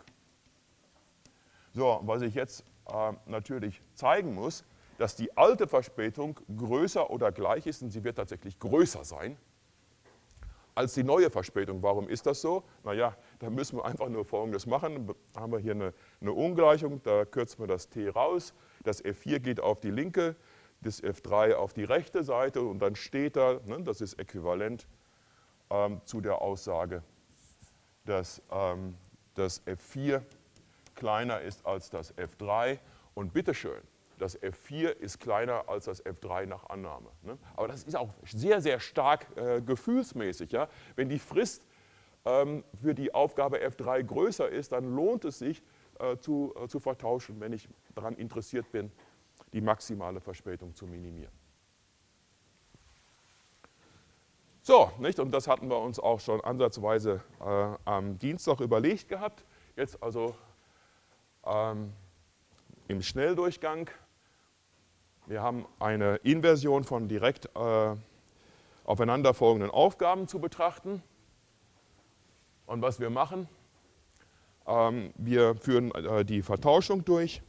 So, was ich jetzt äh, natürlich zeigen muss, dass die alte Verspätung größer oder gleich ist, und sie wird tatsächlich größer sein, als die neue Verspätung. Warum ist das so? Naja, da müssen wir einfach nur Folgendes machen. Da haben wir hier eine, eine Ungleichung, da kürzen wir das t raus. Das f vier geht auf die linke, das f drei auf die rechte Seite und dann steht da, ne, das ist äquivalent ähm, zu der Aussage, dass ähm, das f vier kleiner ist als das f drei. Und bitteschön, das f vier ist kleiner als das f drei nach Annahme. Ne? Aber das ist auch sehr, sehr stark äh, gefühlsmäßig. Ja? Wenn die Frist ähm, für die Aufgabe f drei größer ist, dann lohnt es sich äh, zu, äh, zu vertauschen, wenn ich daran interessiert bin, die maximale Verspätung zu minimieren. So, nicht? Und das hatten wir uns auch schon ansatzweise äh, am Dienstag überlegt gehabt. Jetzt also ähm, im Schnelldurchgang Wir haben eine Inversion von direkt äh, aufeinanderfolgenden Aufgaben zu betrachten. Und was wir machen, ähm, wir führen äh, die Vertauschung durch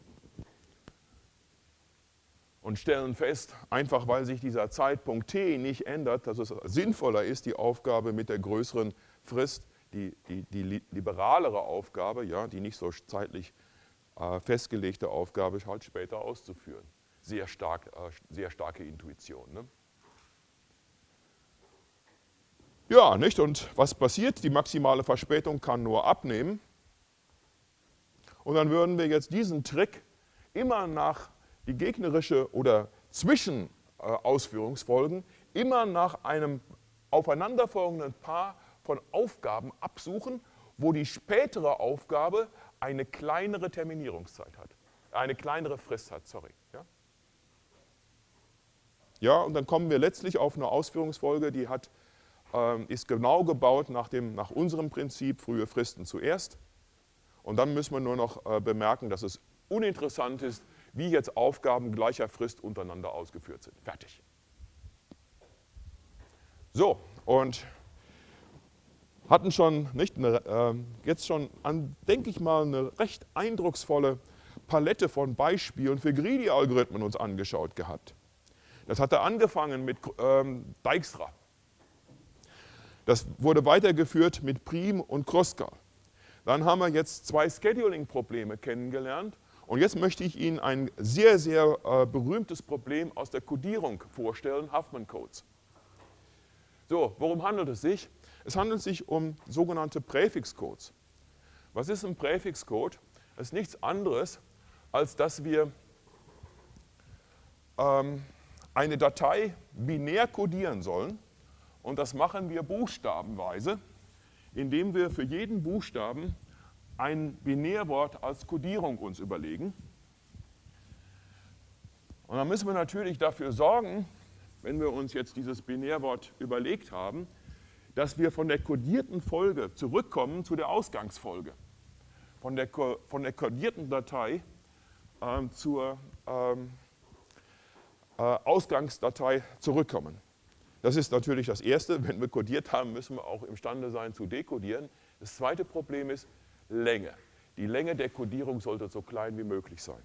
und stellen fest, einfach weil sich dieser Zeitpunkt t nicht ändert, dass es sinnvoller ist, die Aufgabe mit der größeren Frist, die, die, die liberalere Aufgabe, ja, die nicht so zeitlich äh, festgelegte Aufgabe, halt später auszuführen. Sehr, stark, äh, sehr starke Intuition. Ne? Ja, nicht? Und was passiert? Die maximale Verspätung kann nur abnehmen. Und dann würden wir jetzt diesen Trick immer nach die gegnerische oder Zwischenausführungsfolgen immer nach einem aufeinanderfolgenden Paar von Aufgaben absuchen, wo die spätere Aufgabe eine kleinere Terminierungszeit hat, eine kleinere Frist hat, sorry. Ja? Ja, und dann kommen wir letztlich auf eine Ausführungsfolge, die hat, ähm, ist genau gebaut nach, dem, nach unserem Prinzip, frühe Fristen zuerst. Und dann müssen wir nur noch äh, bemerken, dass es uninteressant ist, wie jetzt Aufgaben gleicher Frist untereinander ausgeführt sind. Fertig. So, und hatten schon, nicht, eine, äh, jetzt schon, an, denke ich mal, eine recht eindrucksvolle Palette von Beispielen für Greedy-Algorithmen uns angeschaut gehabt. Das hatte angefangen mit ähm, Dijkstra. Das wurde weitergeführt mit Prim und Kruskal. Dann haben wir jetzt zwei Scheduling-Probleme kennengelernt. Und jetzt möchte ich Ihnen ein sehr, sehr äh, berühmtes Problem aus der Codierung vorstellen, Huffman-Codes. So, worum handelt es sich? Es handelt sich um sogenannte Präfixcodes. Was ist ein Präfixcode? Es ist nichts anderes, als dass wir ähm, eine Datei binär codieren sollen. Und das machen wir buchstabenweise, indem wir für jeden Buchstaben ein Binärwort als Codierung uns überlegen. Und dann müssen wir natürlich dafür sorgen, wenn wir uns jetzt dieses Binärwort überlegt haben, dass wir von der codierten Folge zurückkommen zu der Ausgangsfolge. Von der, von der codierten Datei ähm, zur ähm, äh, Ausgangsdatei zurückkommen. Das ist natürlich das Erste. Wenn wir codiert haben, müssen wir auch imstande sein zu dekodieren. Das zweite Problem ist Länge. Die Länge der Codierung sollte so klein wie möglich sein.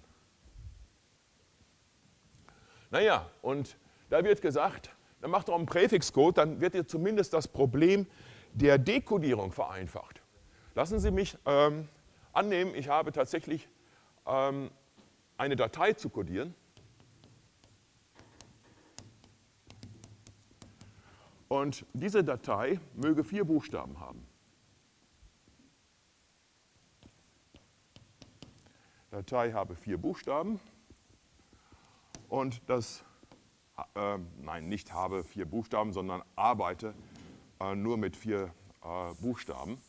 Naja, und da wird gesagt, dann macht doch einen Präfixcode, dann wird ihr zumindest das Problem der Dekodierung vereinfacht. Lassen Sie mich ähm, annehmen, ich habe tatsächlich ähm, eine Datei zu codieren. Und diese Datei möge vier Buchstaben haben. Datei habe vier Buchstaben und das, äh, nein, nicht habe vier Buchstaben, sondern arbeite äh, nur mit vier äh, Buchstaben.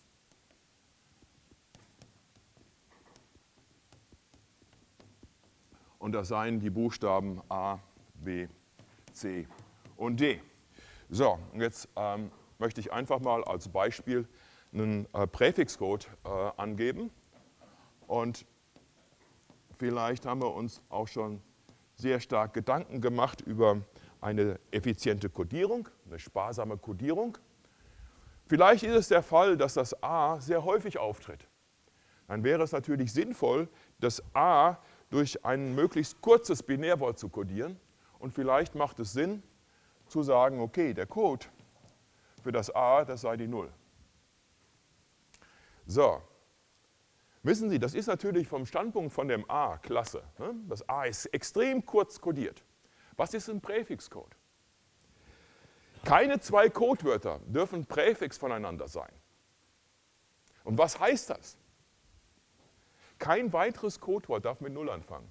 Und das seien die Buchstaben A, B, C und D. So, und jetzt ähm, möchte ich einfach mal als Beispiel einen äh, Präfixcode äh, angeben. Und vielleicht haben wir uns auch schon sehr stark Gedanken gemacht über eine effiziente Codierung, eine sparsame Codierung. Vielleicht ist es der Fall, dass das A sehr häufig auftritt. Dann wäre es natürlich sinnvoll, das A durch ein möglichst kurzes Binärwort zu codieren. Und vielleicht macht es Sinn, zu sagen, okay, der Code für das A, das sei die Null. So, wissen Sie, das ist natürlich vom Standpunkt von dem A klasse. Ne? Das A ist extrem kurz codiert. Was ist ein Präfixcode? Keine zwei Codewörter dürfen Präfix voneinander sein. Und was heißt das? Kein weiteres Codewort darf mit Null anfangen.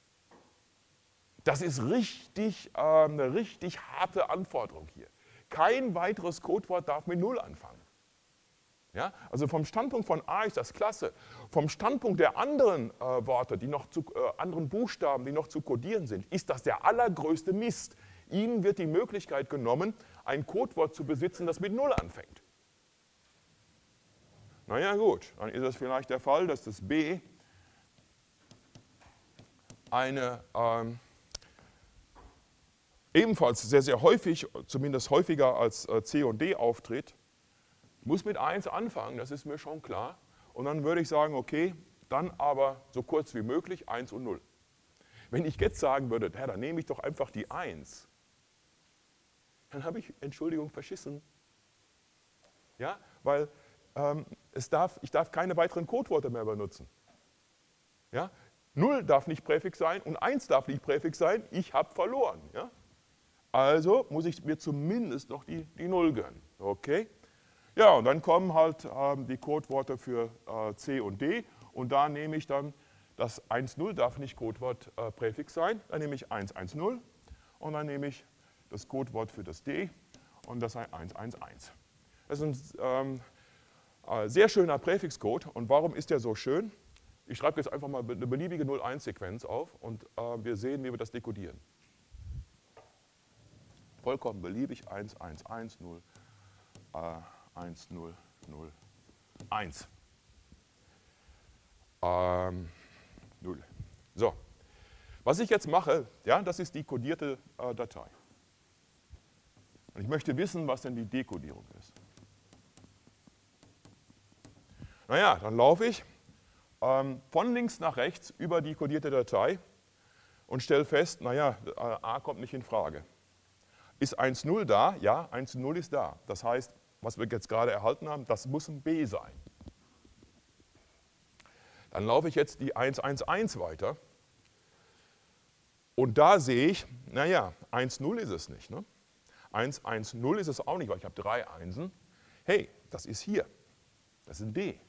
Das ist richtig, äh, eine richtig harte Anforderung hier. Kein weiteres Codewort darf mit Null anfangen. Ja? Also vom Standpunkt von A ist das klasse. Vom Standpunkt der anderen äh, Worte, die noch zu, äh, anderen Buchstaben, die noch zu codieren sind, ist das der allergrößte Mist. Ihnen wird die Möglichkeit genommen, ein Codewort zu besitzen, das mit Null anfängt. Naja gut, dann ist es vielleicht der Fall, dass das B eine ähm, ebenfalls sehr, sehr häufig, zumindest häufiger als C und D auftritt. Ich muss mit eins anfangen, das ist mir schon klar. Und dann würde ich sagen, okay, dann aber so kurz wie möglich eins und null. Wenn ich jetzt sagen würde, ja, dann nehme ich doch einfach die eins, dann habe ich, Entschuldigung, verschissen. Ja, weil ähm, es darf, ich darf keine weiteren Codewörter mehr benutzen. Ja? null darf nicht Präfix sein und eins darf nicht Präfix sein, ich habe verloren. Ja? Also muss ich mir zumindest noch die, die null gönnen. Okay? Ja, und dann kommen halt ähm, die Codewörter für äh, C und D und da nehme ich dann, das eins null darf nicht Codewort äh, Präfix sein, dann nehme ich eins eins null und dann nehme ich das Codewort für das D und das ist eins eins eins. Das ist ein ähm, sehr schöner Präfixcode und warum ist der so schön? Ich schreibe jetzt einfach mal eine beliebige null eins Sequenz auf und äh, wir sehen, wie wir das dekodieren. Vollkommen beliebig, eins eins eins null, äh, eins null null eins. Ähm, null. So, was ich jetzt mache, ja, das ist die kodierte äh, Datei. Und ich möchte wissen, was denn die Dekodierung ist. Naja, dann laufe ich ähm, von links nach rechts über die kodierte Datei und stelle fest, naja, A kommt nicht in Frage. Ist eins null da? Ja, eins null ist da. Das heißt, was wir jetzt gerade erhalten haben, das muss ein B sein. Dann laufe ich jetzt die eins eins eins weiter und da sehe ich, naja, eins null ist es nicht. Ne? eins eins null ist es auch nicht, weil ich habe drei Einsen. Hey, das ist hier, das ist ein D.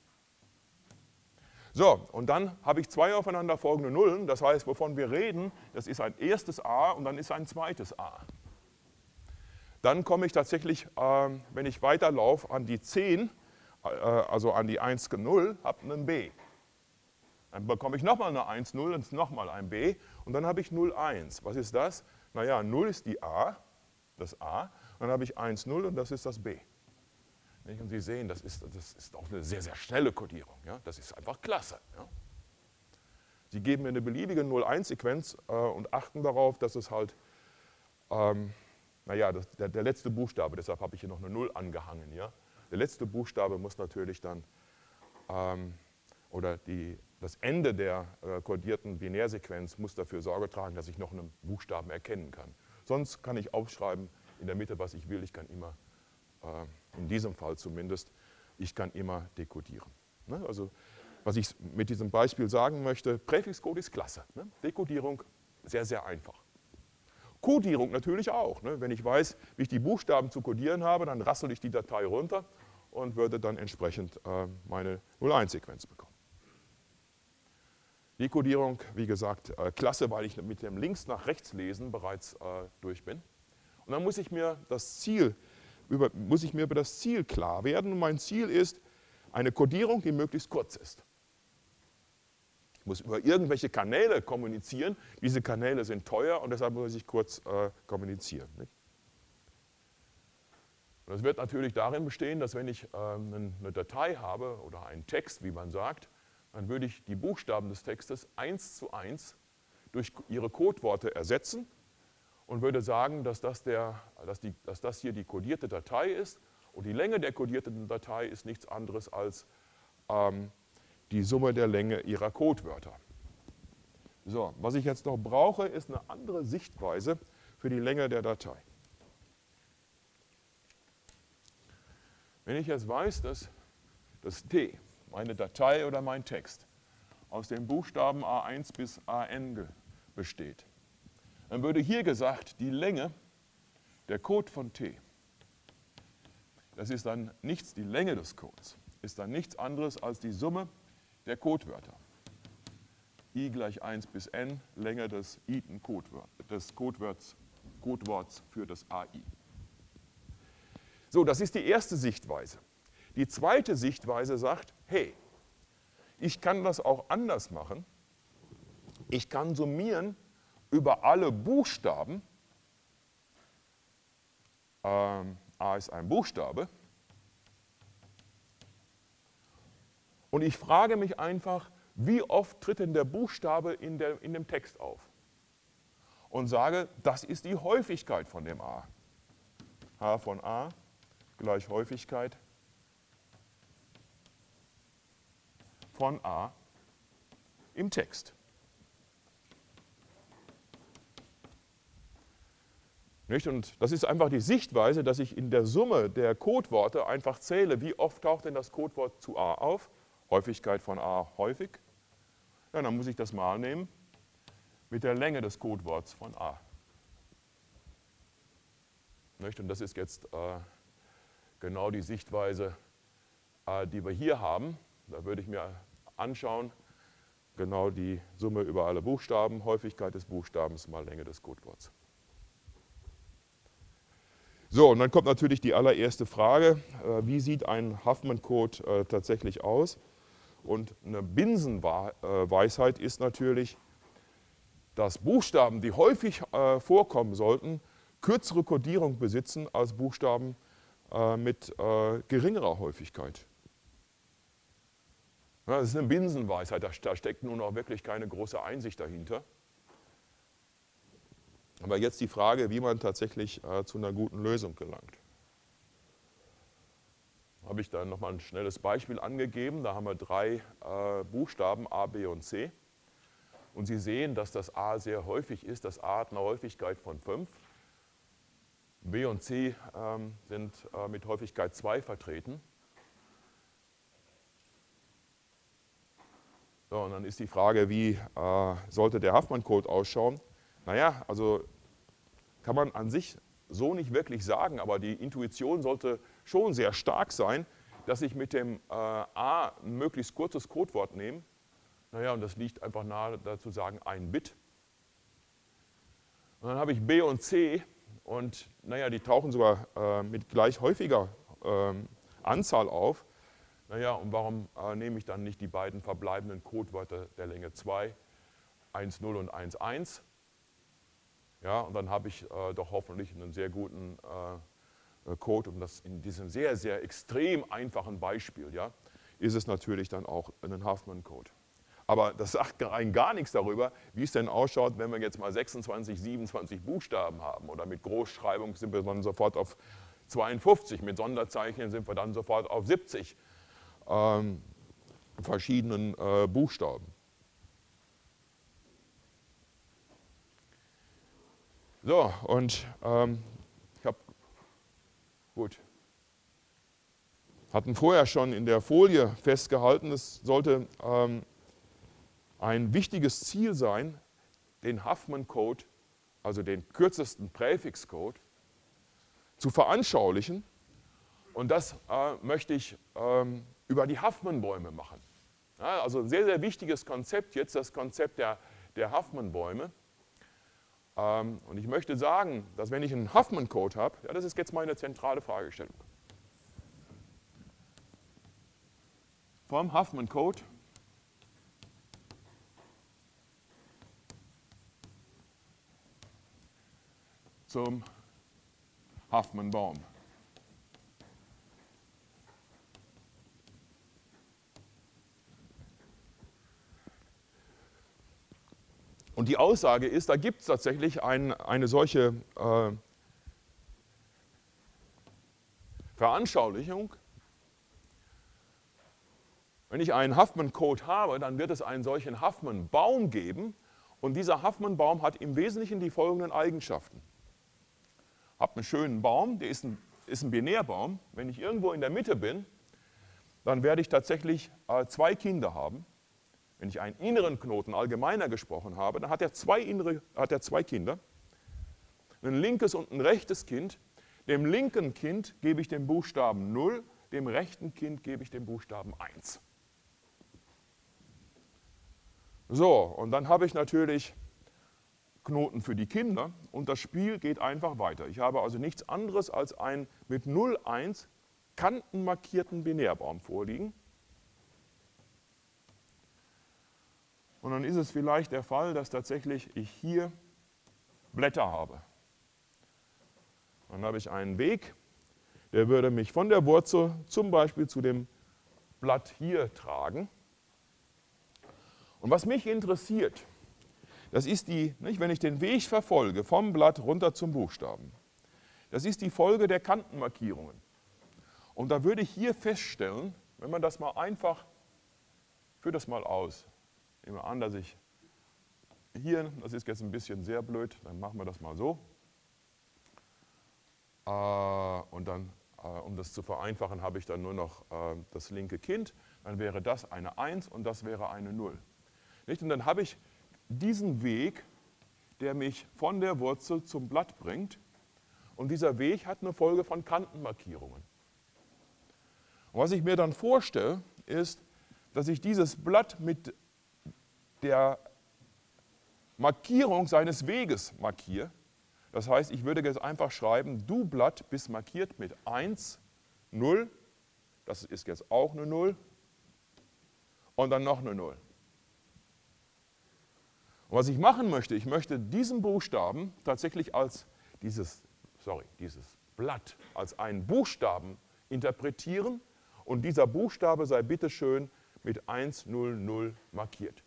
So, und dann habe ich zwei aufeinanderfolgende Nullen, das heißt, wovon wir reden, das ist ein erstes A und dann ist ein zweites A. Dann komme ich tatsächlich, äh, wenn ich weiterlaufe, an die zehn, äh, also an die eins null, habe einen B. Dann bekomme ich nochmal eine eins null und nochmal ein B und dann habe ich null eins. Was ist das? Naja, null ist die A, das A, und dann habe ich eins null und das ist das B. Und Sie sehen, das ist, das ist auch eine sehr, sehr schnelle Kodierung. Ja? Das ist einfach klasse. Ja? Sie geben mir eine beliebige null eins Sequenz äh, und achten darauf, dass es halt, ähm, naja, das, der, der letzte Buchstabe, deshalb habe ich hier noch eine null angehangen. Ja? Der letzte Buchstabe muss natürlich dann, ähm, oder die, das Ende der äh, kodierten Binärsequenz muss dafür Sorge tragen, dass ich noch einen Buchstaben erkennen kann. Sonst kann ich aufschreiben in der Mitte, was ich will. Ich kann immer, äh, in diesem Fall zumindest, ich kann immer dekodieren. Ne? Also, was ich mit diesem Beispiel sagen möchte, Präfixcode ist klasse. Ne? Dekodierung sehr, sehr einfach. Kodierung natürlich auch. Ne? Wenn ich weiß, wie ich die Buchstaben zu kodieren habe, dann rassel ich die Datei runter und würde dann entsprechend äh, meine null eins Sequenz bekommen. Dekodierung, wie gesagt, äh, klasse, weil ich mit dem links nach rechts lesen bereits äh, durch bin. Und dann muss ich mir das Ziel, über, muss ich mir über das Ziel klar werden. Und mein Ziel ist eine Kodierung, die möglichst kurz ist. Ich muss über irgendwelche Kanäle kommunizieren. Diese Kanäle sind teuer und deshalb muss ich kurz äh, kommunizieren. Nicht? Und das wird natürlich darin bestehen, dass wenn ich ähm, eine Datei habe oder einen Text, wie man sagt, dann würde ich die Buchstaben des Textes eins zu eins durch ihre Codeworte ersetzen und würde sagen, dass das, der, dass, die, dass das hier die kodierte Datei ist und die Länge der kodierten Datei ist nichts anderes als ähm, die Summe der Länge ihrer Codewörter. So, was ich jetzt noch brauche, ist eine andere Sichtweise für die Länge der Datei. Wenn ich jetzt weiß, dass das T, meine Datei oder mein Text, aus den Buchstaben A eins bis A N besteht, dann würde hier gesagt, die Länge, der Code von T, das ist dann nichts, die Länge des Codes, ist dann nichts anderes als die Summe der Codewörter. I gleich eins bis n, Länge des iten Codewort, des Codeworts, Codeworts für das A I. So, das ist die erste Sichtweise. Die zweite Sichtweise sagt, hey, ich kann das auch anders machen. Ich kann summieren über alle Buchstaben. Ähm, A ist ein Buchstabe. Und ich frage mich einfach, wie oft tritt denn der Buchstabe in, der, in dem Text auf? und sage, das ist die Häufigkeit von dem a. H von a gleich Häufigkeit von a im Text. Nicht? Und das ist einfach die Sichtweise, dass ich in der Summe der Codeworte einfach zähle, wie oft taucht denn das Codewort zu a auf. Häufigkeit von a häufig. Ja, dann muss ich das mal nehmen mit der Länge des Codeworts von a. Nicht? Und das ist jetzt äh, genau die Sichtweise, äh, die wir hier haben. Da würde ich mir anschauen, genau die Summe über alle Buchstaben, Häufigkeit des Buchstabens mal Länge des Codeworts. So, und dann kommt natürlich die allererste Frage, äh, wie sieht ein Huffman-Code äh, tatsächlich aus? Und eine Binsenweisheit ist natürlich, dass Buchstaben, die häufig äh, vorkommen sollten, kürzere Codierung besitzen als Buchstaben äh, mit äh, geringerer Häufigkeit. Ja, das ist eine Binsenweisheit, da, da steckt nun auch wirklich keine große Einsicht dahinter. Aber jetzt die Frage, wie man tatsächlich äh, zu einer guten Lösung gelangt. Habe ich da nochmal ein schnelles Beispiel angegeben. Da haben wir drei äh, Buchstaben, A, B und C. Und Sie sehen, dass das A sehr häufig ist. Das A hat eine Häufigkeit von fünf. B und C ähm, sind äh, mit Häufigkeit zwei vertreten. So, und dann ist die Frage, wie äh, sollte der Huffman-Code ausschauen? Naja, also kann man an sich so nicht wirklich sagen, aber die Intuition sollte schon sehr stark sein, dass ich mit dem äh, A ein möglichst kurzes Codewort nehme. Naja, und das liegt einfach nahe, dazu sagen, ein Bit. Und dann habe ich B und C und naja, die tauchen sogar äh, mit gleich häufiger äh, Anzahl auf. Naja, und warum äh, nehme ich dann nicht die beiden verbleibenden Codewörter der Länge zwei, eins null und eins eins? Ja, und dann habe ich äh, doch hoffentlich einen sehr guten äh, Code. Und das in diesem sehr, sehr extrem einfachen Beispiel, ja, ist es natürlich dann auch ein Huffman-Code. Aber das sagt rein gar nichts darüber, wie es denn ausschaut, wenn wir jetzt mal sechsundzwanzig, siebenundzwanzig Buchstaben haben. Oder mit Großschreibung sind wir dann sofort auf zweiundfünfzig, mit Sonderzeichen sind wir dann sofort auf siebzig ähm, verschiedenen äh, Buchstaben. So, und ähm, ich habe, gut, hatten vorher schon in der Folie festgehalten, es sollte ähm, ein wichtiges Ziel sein, den Huffman-Code, also den kürzesten Präfix-Code, zu veranschaulichen. Und das äh, möchte ich ähm, über die Huffman-Bäume machen. Ja, also ein sehr, sehr wichtiges Konzept, jetzt das Konzept der, der Huffman-Bäume. Ähm, und ich möchte sagen, dass wenn ich einen Huffman-Code habe, ja, das ist jetzt meine zentrale Fragestellung. Vom Huffman-Code zum Huffman-Baum. Und die Aussage ist, da gibt es tatsächlich ein, eine solche äh, Veranschaulichung. Wenn ich einen Huffman-Code habe, dann wird es einen solchen Huffman-Baum geben. Und dieser Huffman-Baum hat im Wesentlichen die folgenden Eigenschaften. Ich habe einen schönen Baum, der ist ein, ist ein Binärbaum. Wenn ich irgendwo in der Mitte bin, dann werde ich tatsächlich äh, zwei Kinder haben. Wenn ich einen inneren Knoten allgemeiner gesprochen habe, dann hat er zwei, innere, hat er zwei Kinder, ein linkes und ein rechtes Kind. Dem linken Kind gebe ich den Buchstaben null, dem rechten Kind gebe ich den Buchstaben eins. So, und dann habe ich natürlich Knoten für die Kinder und das Spiel geht einfach weiter. Ich habe also nichts anderes als einen mit null, eins kantenmarkierten Binärbaum vorliegen. Und dann ist es vielleicht der Fall, dass tatsächlich ich hier Blätter habe. Dann habe ich einen Weg, der würde mich von der Wurzel zum Beispiel zu dem Blatt hier tragen. Und was mich interessiert, Das ist die, nicht, wenn ich den Weg verfolge, vom Blatt runter zum Buchstaben, das ist die Folge der Kantenmarkierungen. Und da würde ich hier feststellen, wenn man das mal einfach, ich führe das mal aus, nehmen wir an, dass ich hier, das ist jetzt ein bisschen sehr blöd, dann machen wir das mal so. Und dann, um das zu vereinfachen, habe ich dann nur noch das linke Kind. Dann wäre das eine eins und das wäre eine null. Und dann habe ich diesen Weg, der mich von der Wurzel zum Blatt bringt. Und dieser Weg hat eine Folge von Kantenmarkierungen. Und was ich mir dann vorstelle, ist, dass ich dieses Blatt mit der Markierung seines Weges markiere. Das heißt, ich würde jetzt einfach schreiben, du Blatt bist markiert mit eins, null, das ist jetzt auch eine null und dann noch eine null. Und was ich machen möchte, ich möchte diesen Buchstaben tatsächlich als dieses, sorry, dieses Blatt als einen Buchstaben interpretieren und dieser Buchstabe sei bitteschön mit eins, null, null markiert.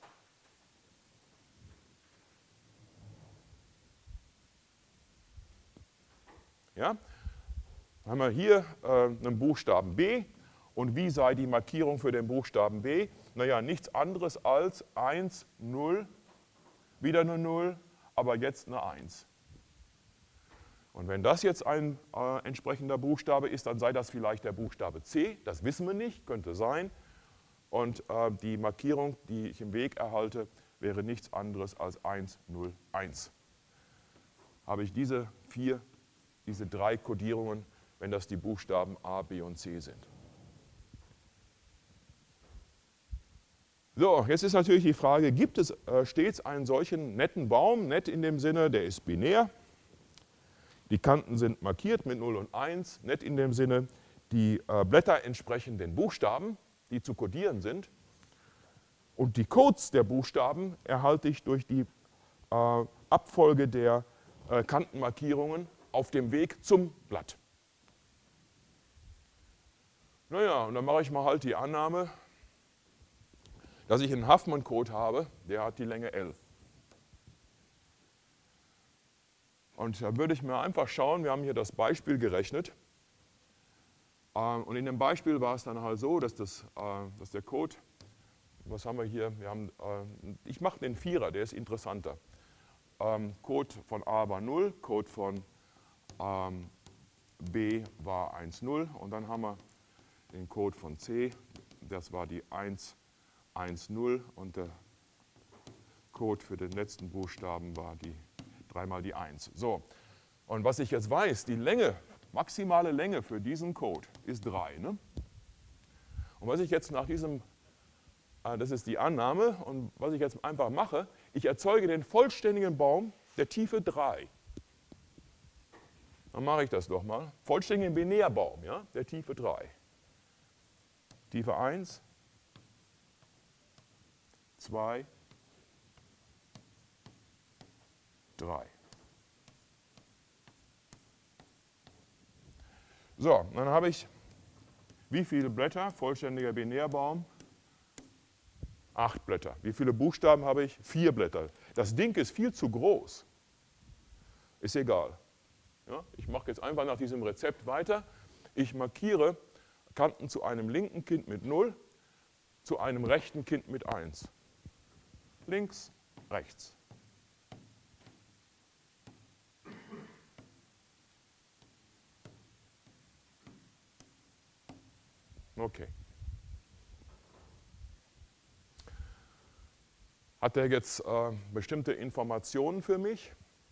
Ja? Dann haben wir hier äh, einen Buchstaben B. Und wie sei die Markierung für den Buchstaben B? Naja, nichts anderes als eins, null, wieder eine null, aber jetzt eine eins. Und wenn das jetzt ein äh, entsprechender Buchstabe ist, dann sei das vielleicht der Buchstabe C. Das wissen wir nicht, könnte sein. Und äh, die Markierung, die ich im Weg erhalte, wäre nichts anderes als eins, null, eins. Habe ich diese vier diese drei Kodierungen, wenn das die Buchstaben A, B und C sind. So, jetzt ist natürlich die Frage, gibt es äh, stets einen solchen netten Baum, nett in dem Sinne, der ist binär, die Kanten sind markiert mit null und eins, nett in dem Sinne, die äh, Blätter entsprechen den Buchstaben, die zu kodieren sind, und die Codes der Buchstaben erhalte ich durch die äh, Abfolge der äh, Kantenmarkierungen auf dem Weg zum Blatt. Naja, und dann mache ich mal halt die Annahme, dass ich einen Huffman-Code habe, der hat die Länge L. Und da würde ich mir einfach schauen, wir haben hier das Beispiel gerechnet. Und in dem Beispiel war es dann halt so, dass, das, dass der Code, was haben wir hier, wir haben, ich mache den Vierer, der ist interessanter. Code von A war null, Code von Ähm, B war eins, null und dann haben wir den Code von C, das war die eins, eins, null und der Code für den letzten Buchstaben war die dreimal die eins. So, und was ich jetzt weiß, die Länge, maximale Länge für diesen Code ist drei. Ne? Und was ich jetzt nach diesem, äh, das ist die Annahme, und was ich jetzt einfach mache, ich erzeuge den vollständigen Baum der Tiefe drei. Dann mache ich das doch mal. Vollständigen Binärbaum, ja, der Tiefe drei. Tiefe eins, zwei, drei. So, dann habe ich wie viele Blätter? Vollständiger Binärbaum. Acht Blätter. Wie viele Buchstaben habe ich? Vier Blätter. Das Ding ist viel zu groß. Ist egal. Ja, ich mache jetzt einfach nach diesem Rezept weiter. Ich markiere Kanten zu einem linken Kind mit null, zu einem rechten Kind mit eins. Links, rechts. Okay. Hat der jetzt äh, bestimmte Informationen für mich?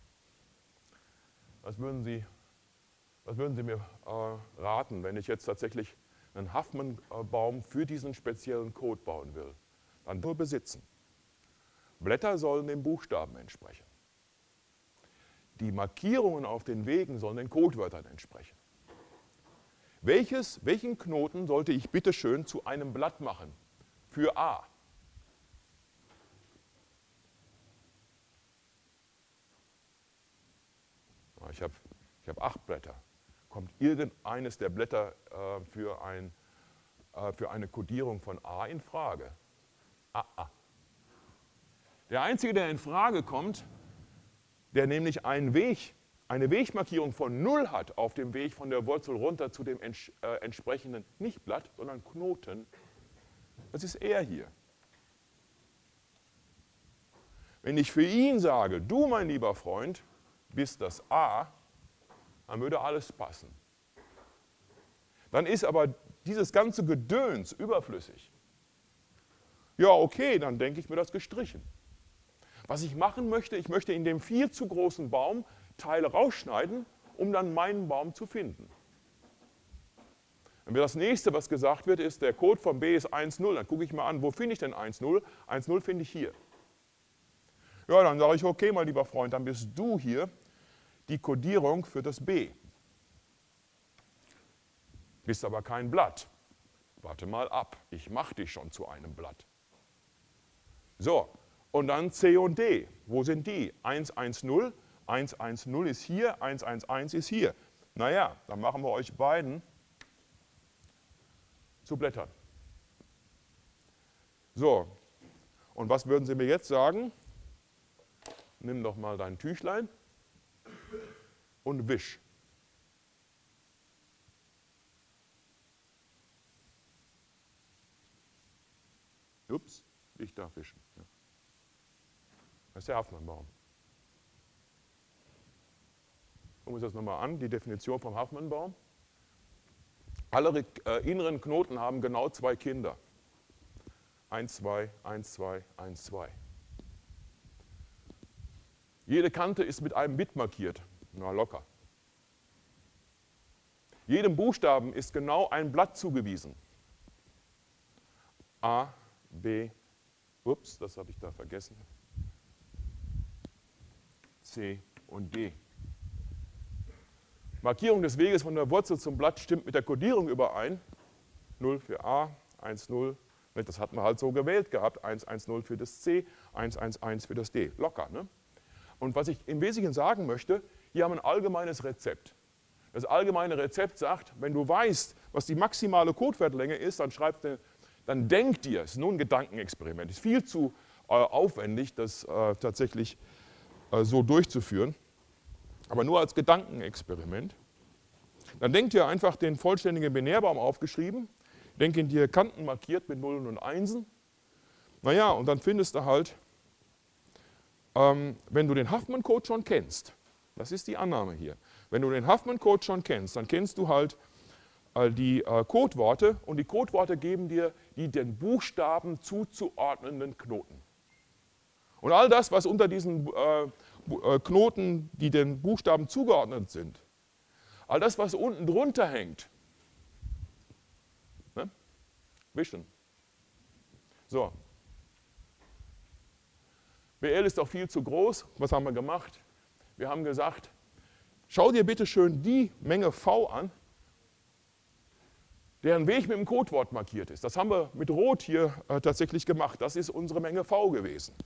Was würden Sie, was würden Sie mir äh, raten, wenn ich jetzt tatsächlich einen Huffman-Baum für diesen speziellen Code bauen will? Dann nur besitzen. Blätter sollen den Buchstaben entsprechen. Die Markierungen auf den Wegen sollen den Codewörtern entsprechen. Welches, welchen Knoten sollte ich bitte schön zu einem Blatt machen für A? Ich habe ich hab acht Blätter. Kommt irgendeines der Blätter äh, für, ein, äh, für eine Kodierung von A in Frage? Ah, ah. Der einzige, der in Frage kommt, der nämlich einen Weg, eine Wegmarkierung von null hat auf dem Weg von der Wurzel runter zu dem ents äh, entsprechenden, nicht Blatt, sondern Knoten, das ist er hier. Wenn ich für ihn sage, du mein lieber Freund, bist das A, dann würde alles passen. Dann ist aber dieses ganze Gedöns überflüssig. Ja, okay, dann denke ich mir das gestrichen. Was ich machen möchte, ich möchte in dem viel zu großen Baum Teile rausschneiden, um dann meinen Baum zu finden. Wenn das nächste, was gesagt wird, ist, der Code von B ist eins null, dann gucke ich mal an, wo finde ich denn eins null? eins null finde ich hier. Ja, dann sage ich, okay, mein lieber Freund, dann bist du hier die Codierung für das B. Bist aber kein Blatt. Warte mal ab, ich mache dich schon zu einem Blatt. So, und dann C und D. Wo sind die? eins eins null, eins eins null ist hier, eins eins eins ist hier. Naja, dann machen wir euch beiden zu Blättern. So, und was würden Sie mir jetzt sagen? Nimm doch mal dein Tüchlein und wisch. Ups, ich darf wischen. Ja. Das ist der Haffmann-Baum. Gucken wir uns das nochmal an, die Definition vom Haffmann-Baum. Alle äh, inneren Knoten haben genau zwei Kinder. eins, zwei, eins, zwei, eins, zwei. Jede Kante ist mit einem Bit markiert. Na, locker. Jedem Buchstaben ist genau ein Blatt zugewiesen. A, B, ups, das habe ich da vergessen. C und D. Markierung des Weges von der Wurzel zum Blatt stimmt mit der Codierung überein. null für A, eins null, das hatten wir halt so gewählt gehabt. eins eins null für das C, eins eins eins für das D. Locker, ne? Und was ich im Wesentlichen sagen möchte, hier haben wir ein allgemeines Rezept. Das allgemeine Rezept sagt, wenn du weißt, was die maximale Codewertlänge ist, dann, schreib, dann denk dir, es ist nur ein Gedankenexperiment, es ist viel zu äh, aufwendig, das äh, tatsächlich äh, so durchzuführen, aber nur als Gedankenexperiment. Dann denk dir einfach den vollständigen Binärbaum aufgeschrieben, denk in dir Kanten markiert mit Nullen und Einsen. Naja, und dann findest du halt, ähm, wenn du den Huffman-Code schon kennst, das ist die Annahme hier, wenn du den Huffman-Code schon kennst, dann kennst du halt äh, die äh, Codeworte und die Codeworte geben dir die den Buchstaben zuzuordnenden Knoten. Und all das, was unter diesen äh, Knoten, die den Buchstaben zugeordnet sind, all das, was unten drunter hängt, ne? Wischen. So. B L ist doch viel zu groß. Was haben wir gemacht? Wir haben gesagt, schau dir bitte schön die Menge V an, deren Weg mit dem Codewort markiert ist. Das haben wir mit Rot hier äh, tatsächlich gemacht. Das ist unsere Menge V gewesen.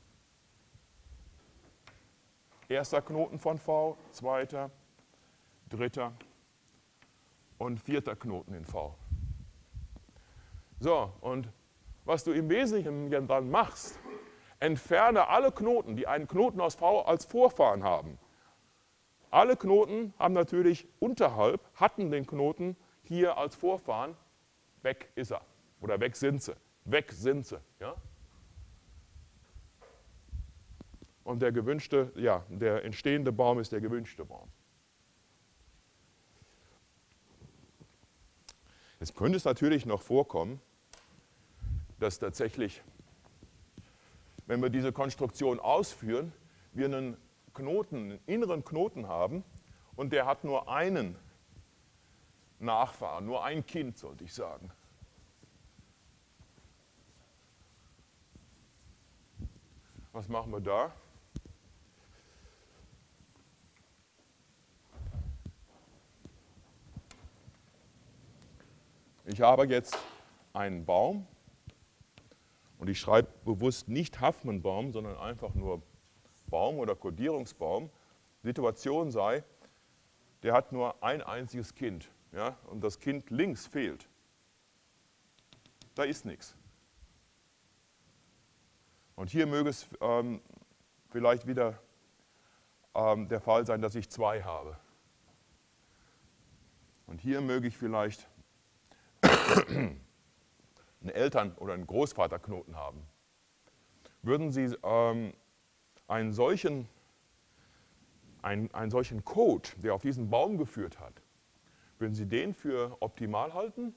Erster Knoten von V, zweiter, dritter und vierter Knoten in V. So, und was du im Wesentlichen dann machst, entferne alle Knoten, die einen Knoten aus V als Vorfahren haben. Alle Knoten haben natürlich unterhalb, hatten den Knoten hier als Vorfahren, weg ist er. Oder weg sind sie. Weg sind sie. Ja? Und der gewünschte, ja, der entstehende Baum ist der gewünschte Baum. Jetzt könnte es natürlich noch vorkommen, dass tatsächlich, wenn wir diese Konstruktion ausführen, wir einen Knoten, einen inneren Knoten haben und der hat nur einen Nachfahren, nur ein Kind, sollte ich sagen. Was machen wir da? Ich habe jetzt einen Baum und ich schreibe bewusst nicht Huffman-Baum, sondern einfach nur Baum oder Codierungsbaum. Situation sei, der hat nur ein einziges Kind, ja, und das Kind links fehlt. Da ist nichts. Und hier möge es ähm, vielleicht wieder ähm, der Fall sein, dass ich zwei habe. Und hier möge ich vielleicht einen Eltern- oder einen Großvaterknoten haben. Würden Sie ähm, einen, solchen, einen, einen solchen Code, der auf diesen Baum geführt hat, würden Sie den für optimal halten?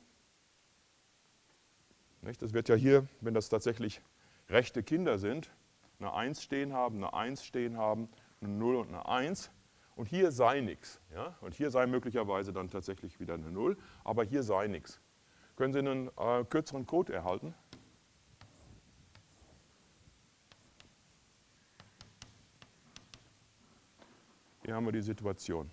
Nicht? Das wird ja hier, wenn das tatsächlich rechte Kinder sind, eine eins stehen haben, eine eins stehen haben, eine null und eine eins. Und hier sei nichts. Ja? Und hier sei möglicherweise dann tatsächlich wieder eine null, aber hier sei nichts. Können Sie einen äh, kürzeren Code erhalten? Hier haben wir die Situation.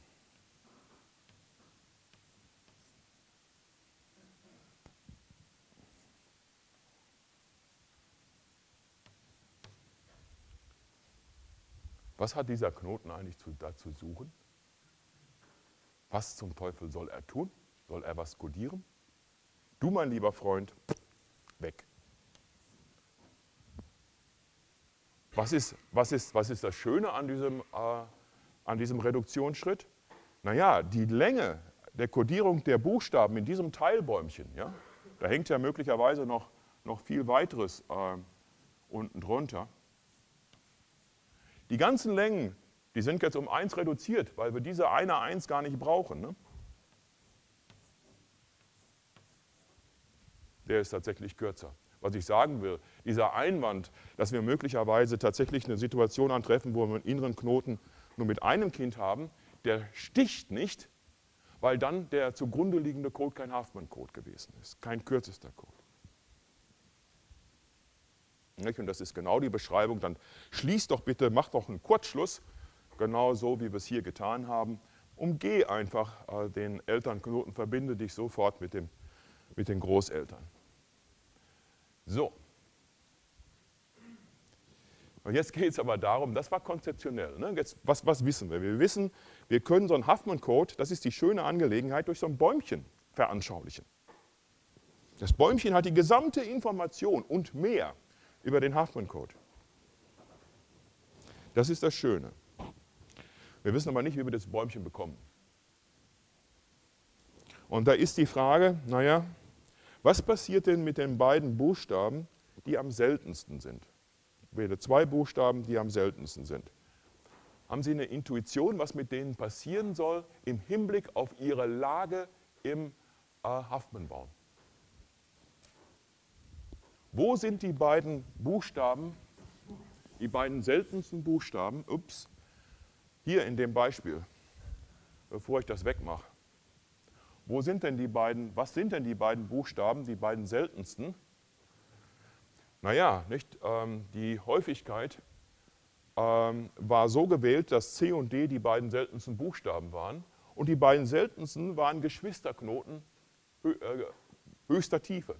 Was hat dieser Knoten eigentlich zu, da zu suchen? Was zum Teufel soll er tun? Soll er was kodieren? Du, mein lieber Freund, weg. Was ist, was ist, was ist das Schöne an diesem, äh, an diesem Reduktionsschritt? Naja, die Länge der Kodierung der Buchstaben in diesem Teilbäumchen, ja, da hängt ja möglicherweise noch, noch viel weiteres äh, unten drunter. Die ganzen Längen, die sind jetzt um eins reduziert, weil wir diese eine eins gar nicht brauchen. Ne? Der ist tatsächlich kürzer. Was ich sagen will, dieser Einwand, dass wir möglicherweise tatsächlich eine Situation antreffen, wo wir einen inneren Knoten nur mit einem Kind haben, der sticht nicht, weil dann der zugrunde liegende Code kein Huffman-Code gewesen ist, kein kürzester Code. Und das ist genau die Beschreibung, dann schließ doch bitte, mach doch einen Kurzschluss, genau so, wie wir es hier getan haben. Umgeh einfach äh, den Elternknoten, verbinde dich sofort mit, dem, mit den Großeltern. So. Und jetzt geht es aber darum, das war konzeptionell. Ne? Jetzt, was, was wissen wir? Wir wissen, wir können so einen Huffman-Code, das ist die schöne Angelegenheit, durch so ein Bäumchen veranschaulichen. Das Bäumchen hat die gesamte Information und mehr über den Huffman-Code. Das ist das Schöne. Wir wissen aber nicht, wie wir das Bäumchen bekommen. Und da ist die Frage, naja, was passiert denn mit den beiden Buchstaben, die am seltensten sind? Ich wähle zwei Buchstaben, die am seltensten sind. Haben Sie eine Intuition, was mit denen passieren soll im Hinblick auf ihre Lage im äh, Huffman-Baum? Wo sind die beiden Buchstaben, die beiden seltensten Buchstaben, ups, hier in dem Beispiel, bevor ich das wegmache? Wo sind denn die beiden, was sind denn die beiden Buchstaben, die beiden seltensten? Naja, nicht, ähm, die Häufigkeit ähm, war so gewählt, dass C und D die beiden seltensten Buchstaben waren und die beiden seltensten waren Geschwisterknoten hö äh, höchster Tiefe.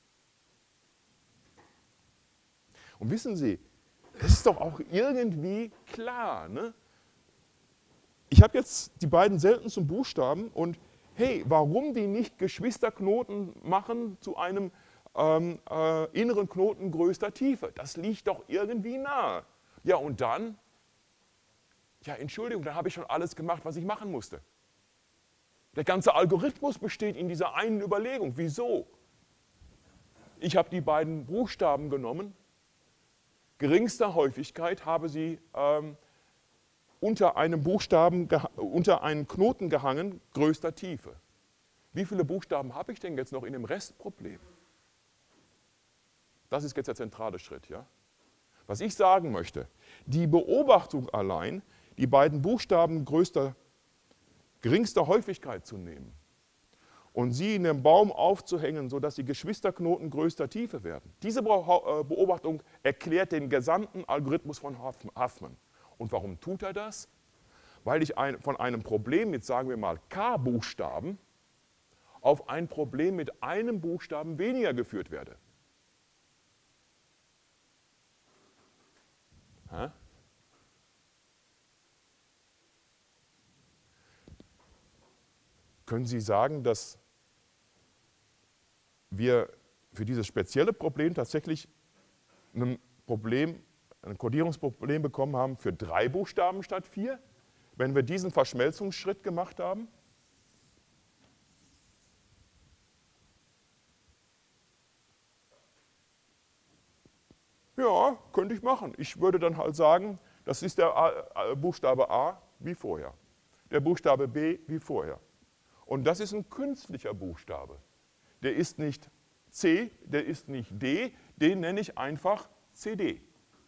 Und wissen Sie, das ist doch auch irgendwie klar. Ne? Ich habe jetzt die beiden seltensten Buchstaben und hey, warum die nicht Geschwisterknoten machen zu einem ähm, äh, inneren Knoten größter Tiefe? Das liegt doch irgendwie nahe. Ja, und dann? Ja, Entschuldigung, dann habe ich schon alles gemacht, was ich machen musste. Der ganze Algorithmus besteht in dieser einen Überlegung. Wieso? Ich habe die beiden Buchstaben genommen, geringster Häufigkeit, habe sie ähm, unter einem Buchstaben, unter einen Knoten gehangen, größter Tiefe. Wie viele Buchstaben habe ich denn jetzt noch in dem Restproblem? Das ist jetzt der zentrale Schritt. Ja? Was ich sagen möchte, die Beobachtung allein, die beiden Buchstaben größter, geringster Häufigkeit zu nehmen und sie in dem Baum aufzuhängen, sodass die Geschwisterknoten größter Tiefe werden. Diese Beobachtung erklärt den gesamten Algorithmus von Huffman. Und warum tut er das? Weil ich ein, von einem Problem mit, sagen wir mal, K-Buchstaben auf ein Problem mit einem Buchstaben weniger geführt werde. Hä? Können Sie sagen, dass wir für dieses spezielle Problem tatsächlich einen Problem, ein Kodierungsproblem bekommen haben für drei Buchstaben statt vier, wenn wir diesen Verschmelzungsschritt gemacht haben? Ja, könnte ich machen. Ich würde dann halt sagen, das ist der A, Buchstabe A wie vorher, der Buchstabe B wie vorher. Und das ist ein künstlicher Buchstabe. Der ist nicht C, der ist nicht D, den nenne ich einfach C D.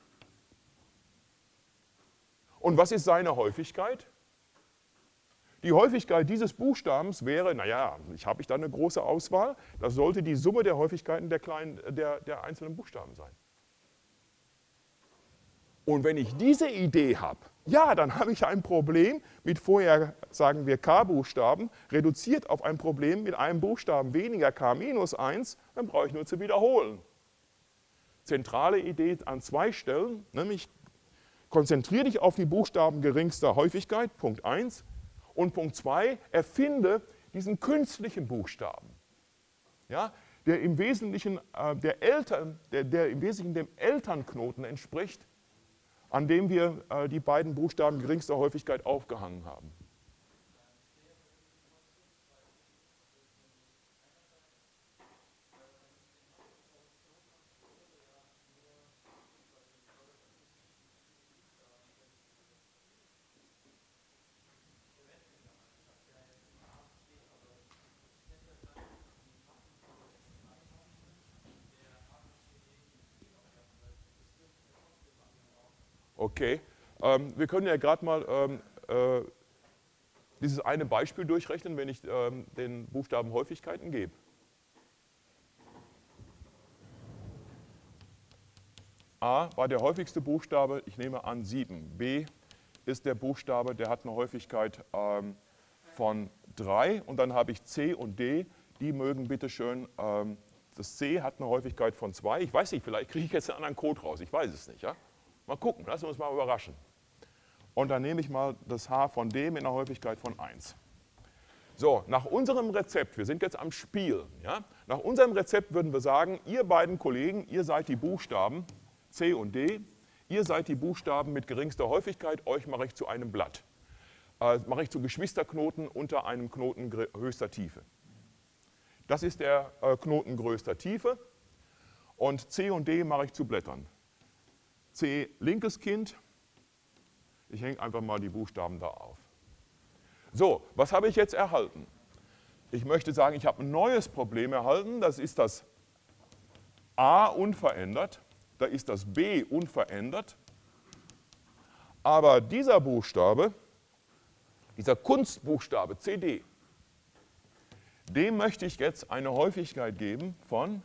Und was ist seine Häufigkeit? Die Häufigkeit dieses Buchstabens wäre, naja, ich habe ich da eine große Auswahl, das sollte die Summe der Häufigkeiten der, kleinen, der, der einzelnen Buchstaben sein. Und wenn ich diese Idee habe, ja, dann habe ich ein Problem mit vorher, sagen wir, K-Buchstaben, reduziert auf ein Problem mit einem Buchstaben weniger K minus eins, dann brauche ich nur zu wiederholen. Zentrale Idee an zwei Stellen, nämlich konzentriere dich auf die Buchstaben geringster Häufigkeit, Punkt eins, und Punkt zwei, erfinde diesen künstlichen Buchstaben, ja, der im Wesentlichen, äh, der, Eltern, der, der im Wesentlichen dem Elternknoten entspricht, an dem wir äh, die beiden Buchstaben geringster Häufigkeit aufgehangen haben. Okay, ähm, wir können ja gerade mal ähm, äh, dieses eine Beispiel durchrechnen, wenn ich ähm, den Buchstaben Häufigkeiten gebe. A war der häufigste Buchstabe, ich nehme an sieben. B ist der Buchstabe, der hat eine Häufigkeit ähm, von drei. Und dann habe ich C und D, die mögen bitte schön, ähm, das C hat eine Häufigkeit von zwei. Ich weiß nicht, vielleicht kriege ich jetzt einen anderen Code raus, ich weiß es nicht. Ja? Mal gucken, lassen wir uns mal überraschen. Und dann nehme ich mal das H von D mit einer Häufigkeit von eins. So, nach unserem Rezept, wir sind jetzt am Spielen, ja? Nach unserem Rezept würden wir sagen, ihr beiden Kollegen, ihr seid die Buchstaben C und D, ihr seid die Buchstaben mit geringster Häufigkeit, euch mache ich zu einem Blatt. Äh, mache ich zu Geschwisterknoten unter einem Knoten höchster Tiefe. Das ist der äh, Knoten größter Tiefe und C und D mache ich zu Blättern. C, linkes Kind. Ich hänge einfach mal die Buchstaben da auf. So, was habe ich jetzt erhalten? Ich möchte sagen, ich habe ein neues Problem erhalten. Das ist das A unverändert. Da ist das B unverändert. Aber dieser Buchstabe, dieser Kunstbuchstabe C D, dem möchte ich jetzt eine Häufigkeit geben von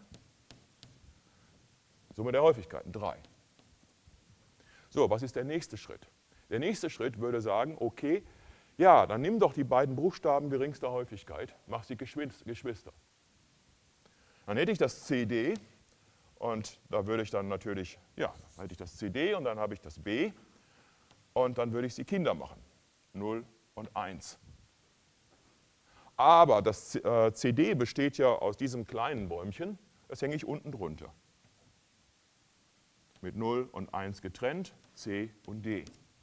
Summe der Häufigkeiten, drei. So, was ist der nächste Schritt? Der nächste Schritt würde sagen, okay, ja, dann nimm doch die beiden Buchstaben geringster Häufigkeit, mach sie Geschwister. Dann hätte ich das C D und da würde ich dann natürlich, ja, dann hätte ich das C D und dann habe ich das B und dann würde ich sie Kinder machen, null und eins. Aber das äh, C D besteht ja aus diesem kleinen Bäumchen, das hänge ich unten drunter. Mit null und eins getrennt, C und D.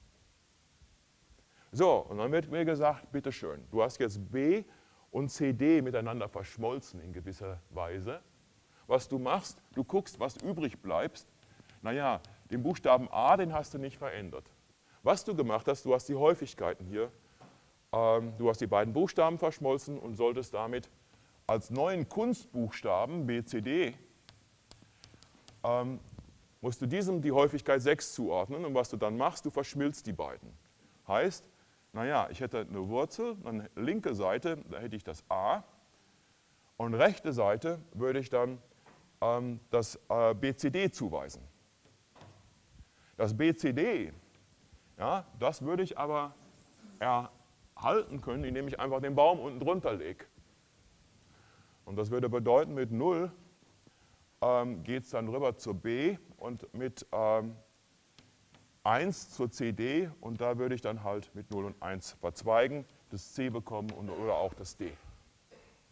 So, und dann wird mir gesagt, bitteschön, du hast jetzt B und C D miteinander verschmolzen in gewisser Weise. Was du machst, du guckst, was übrig bleibt. Naja, den Buchstaben A, den hast du nicht verändert. Was du gemacht hast, du hast die Häufigkeiten hier, ähm, du hast die beiden Buchstaben verschmolzen und solltest damit als neuen Kunstbuchstaben B C D ähm, musst du diesem die Häufigkeit sechs zuordnen und was du dann machst, du verschmilzt die beiden. Heißt, naja, ich hätte eine Wurzel, dann linke Seite, da hätte ich das A und rechte Seite würde ich dann ähm, das äh, B C D zuweisen. Das B C D, ja, das würde ich aber erhalten können, indem ich einfach den Baum unten drunter lege. Und das würde bedeuten, mit null ähm, geht es dann rüber zur B und mit ähm, eins zur C D und da würde ich dann halt mit null und eins verzweigen, das C bekommen und, oder auch das D.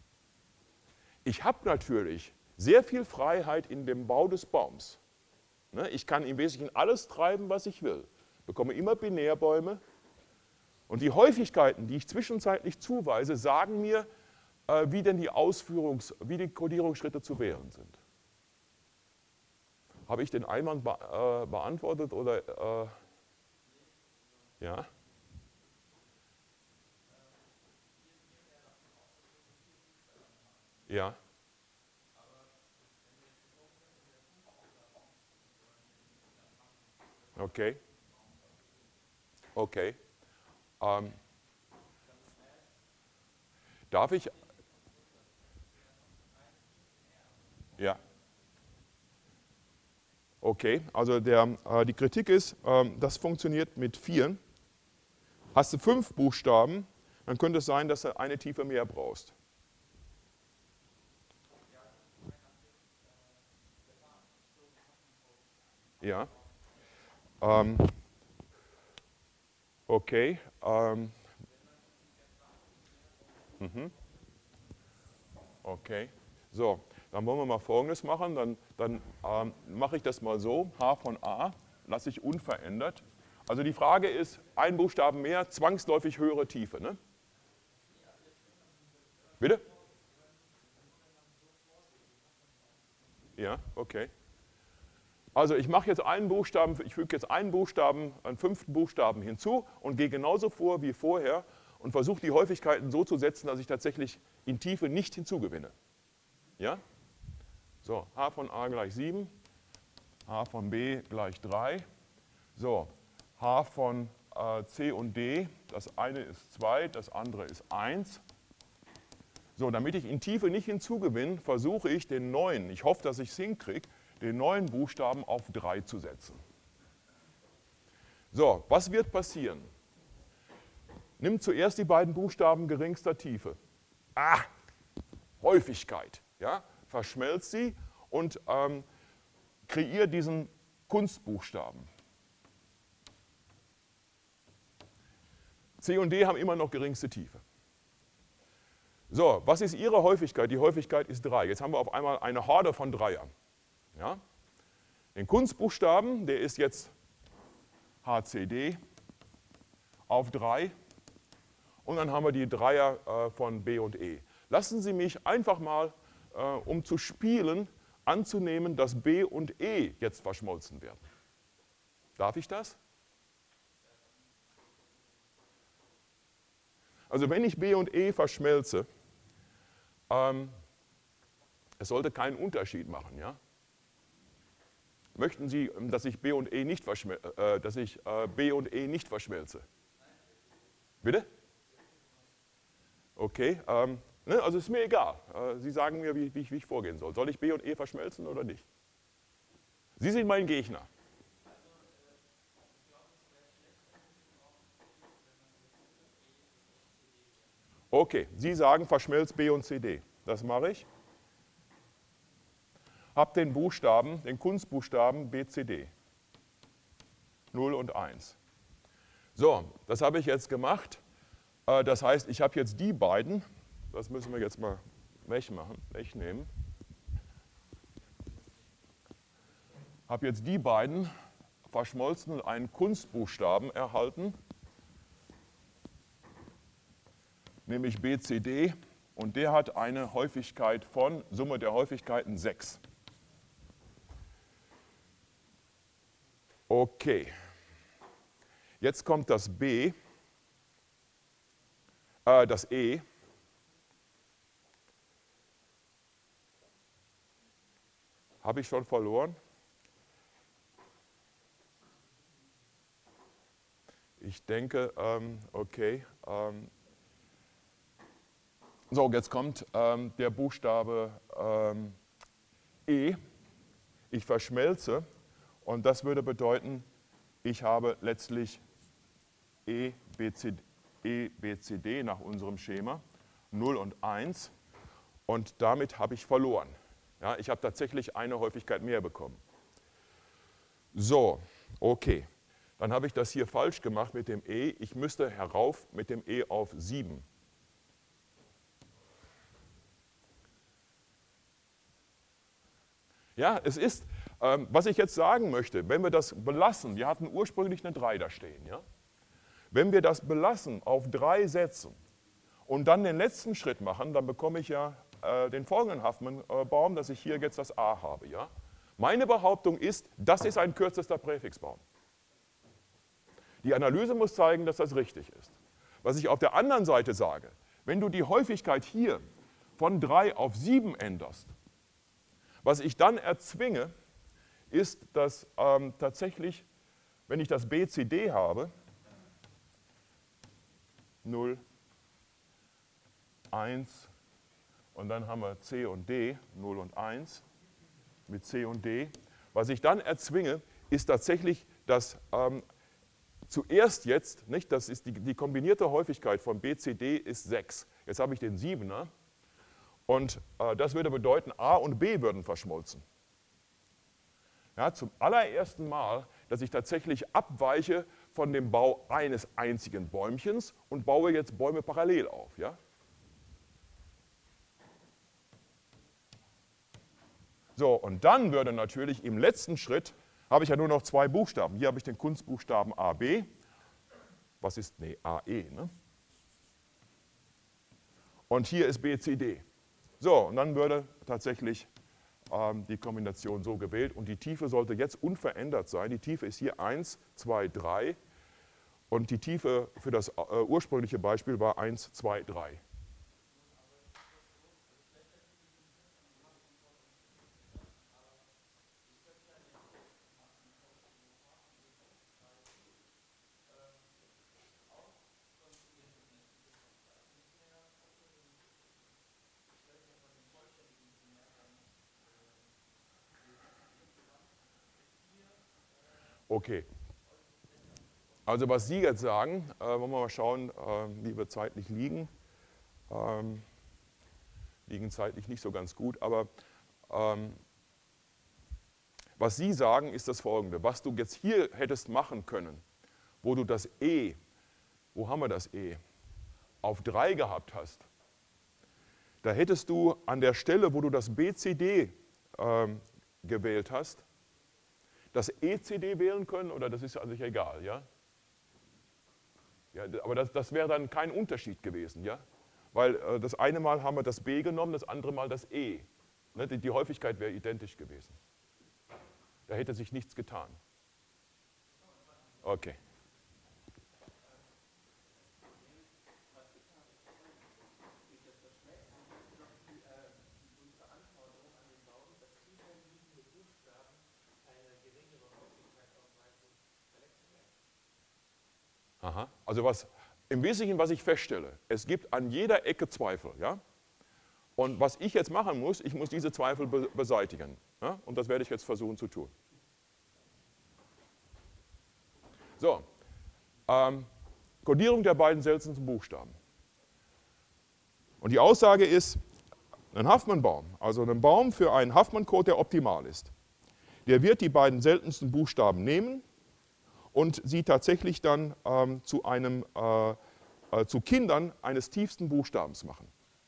Ich habe natürlich sehr viel Freiheit in dem Bau des Baums. Ne? Ich kann im Wesentlichen alles treiben, was ich will. Bekomme immer Binärbäume. Und die Häufigkeiten, die ich zwischenzeitlich zuweise, sagen mir, äh, wie denn die Ausführungs-, wie die Codierungsschritte zu wählen sind. Habe ich den Einwand be äh, beantwortet oder? Äh, ja? Ja. Okay. Okay. Ähm, darf ich? Ja. Okay, also der, äh, die Kritik ist, ähm, das funktioniert mit vieren. Hast du fünf Buchstaben, dann könnte es sein, dass du eine Tiefe mehr brauchst. Ja. Ähm, okay. Ähm, mhm. Okay. So, dann wollen wir mal Folgendes machen. Dann, dann ähm, mache ich das mal so. H von A lasse ich unverändert. Also die Frage ist, ein Buchstaben mehr, zwangsläufig höhere Tiefe. Ne? Bitte? Ja, okay. Also ich mache jetzt einen Buchstaben, ich füge jetzt einen Buchstaben, einen fünften Buchstaben hinzu und gehe genauso vor wie vorher und versuche die Häufigkeiten so zu setzen, dass ich tatsächlich in Tiefe nicht hinzugewinne. Ja? So, H von A gleich sieben, H von B gleich drei. So, H von äh, C und D, das eine ist zwei, das andere ist eins. So, damit ich in Tiefe nicht hinzugewinne, versuche ich den neuen, ich hoffe, dass ich es hinkriege, den neuen Buchstaben auf drei zu setzen. So, was wird passieren? Nimm zuerst die beiden Buchstaben geringster Tiefe. Ah, Häufigkeit. Ja? Verschmelzt sie und ähm, kreiert diesen Kunstbuchstaben. C und D haben immer noch geringste Tiefe. So, was ist ihre Häufigkeit? Die Häufigkeit ist drei. Jetzt haben wir auf einmal eine Horde von Dreiern. Ja? Den Kunstbuchstaben, der ist jetzt H C D auf drei. Und dann haben wir die Dreier äh, von B und E. Lassen Sie mich einfach mal, äh, um zu spielen, anzunehmen, dass B und E jetzt verschmolzen werden. Darf ich das? Also wenn ich B und E verschmelze, ähm, es sollte keinen Unterschied machen. Ja? Möchten Sie, dass ich B und E nicht, äh, dass ich, äh, B und E nicht verschmelze? Bitte? Okay, ähm, ne, also ist mir egal. Äh, Sie sagen mir, wie, wie, ich, wie ich vorgehen soll. Soll ich B und E verschmelzen oder nicht? Sie sind mein Gegner. Okay, Sie sagen, verschmelzt B und C D. Das mache ich. Hab den Buchstaben, den Kunstbuchstaben B C D. null und eins. So, das habe ich jetzt gemacht. Das heißt, ich habe jetzt die beiden, das müssen wir jetzt mal wegmachen, wegnehmen. Habe jetzt die beiden verschmolzen und einen Kunstbuchstaben erhalten, nämlich B C D, und der hat eine Häufigkeit von, Summe der Häufigkeiten sechs. Okay, jetzt kommt das B, äh, das E. Habe ich schon verloren? Ich denke, ähm, okay. Ähm, so, jetzt kommt ähm, der Buchstabe ähm, E. Ich verschmelze und das würde bedeuten, ich habe letztlich E, B, C, E, B, C, D nach unserem Schema, null und eins, und damit habe ich verloren. Ja, ich habe tatsächlich eine Häufigkeit mehr bekommen. So, okay. Dann habe ich das hier falsch gemacht mit dem E. Ich müsste herauf mit dem E auf sieben. Ja, es ist, Ähm, was ich jetzt sagen möchte, wenn wir das belassen, wir hatten ursprünglich eine drei da stehen, ja? Wenn wir das belassen auf drei Sätzen und dann den letzten Schritt machen, dann bekomme ich ja äh, den folgenden Huffman-Baum, dass ich hier jetzt das A habe. Ja? Meine Behauptung ist, das ist ein kürzester Präfixbaum. Die Analyse muss zeigen, dass das richtig ist. Was ich auf der anderen Seite sage, wenn du die Häufigkeit hier von drei auf sieben änderst, was ich dann erzwinge, ist, dass ähm, tatsächlich, wenn ich das B C D habe, null, eins und dann haben wir C und D, null und eins mit C und D. Was ich dann erzwinge, ist tatsächlich, dass ähm, zuerst jetzt, nicht, das ist die, die kombinierte Häufigkeit von B C D ist sechs. Jetzt habe ich den siebener und äh, das würde bedeuten, A und B würden verschmolzen. Ja, zum allerersten Mal, dass ich tatsächlich abweiche von dem Bau eines einzigen Bäumchens und baue jetzt Bäume parallel auf. Ja? So, und dann würde natürlich im letzten Schritt, habe ich ja nur noch zwei Buchstaben. Hier habe ich den Kunstbuchstaben A B. Was ist, nee, A E, ne? Und hier ist B C D. So, und dann würde tatsächlich ähm, die Kombination so gewählt und die Tiefe sollte jetzt unverändert sein. Die Tiefe ist hier eins, zwei, drei und die Tiefe für das äh, ursprüngliche Beispiel war eins, zwei, drei. Okay. Also was Sie jetzt sagen, äh, wollen wir mal schauen, äh, wie wir zeitlich liegen. Ähm, liegen zeitlich nicht so ganz gut, aber ähm, was Sie sagen, ist das Folgende. Was du jetzt hier hättest machen können, wo du das E, wo haben wir das E, auf drei gehabt hast, da hättest du an der Stelle, wo du das B C D ähm, gewählt hast, das E C D wählen können, oder das ist an sich egal, ja? Ja, aber das, das wäre dann kein Unterschied gewesen, ja? Weil äh, das eine Mal haben wir das B genommen, das andere Mal das E. Ne? Die, die Häufigkeit wäre identisch gewesen. Da hätte sich nichts getan. Okay. Aha. Also was, im Wesentlichen, was ich feststelle, es gibt an jeder Ecke Zweifel. Ja? Und was ich jetzt machen muss, ich muss diese Zweifel be beseitigen. Ja? Und das werde ich jetzt versuchen zu tun. So, ähm, Kodierung der beiden seltensten Buchstaben. Und die Aussage ist, ein Huffman-Baum, also ein Baum für einen Huffman-Code, der optimal ist, der wird die beiden seltensten Buchstaben nehmen und sie tatsächlich dann ähm, zu, einem, äh, äh, zu Kindern eines tiefsten Buchstabens machen.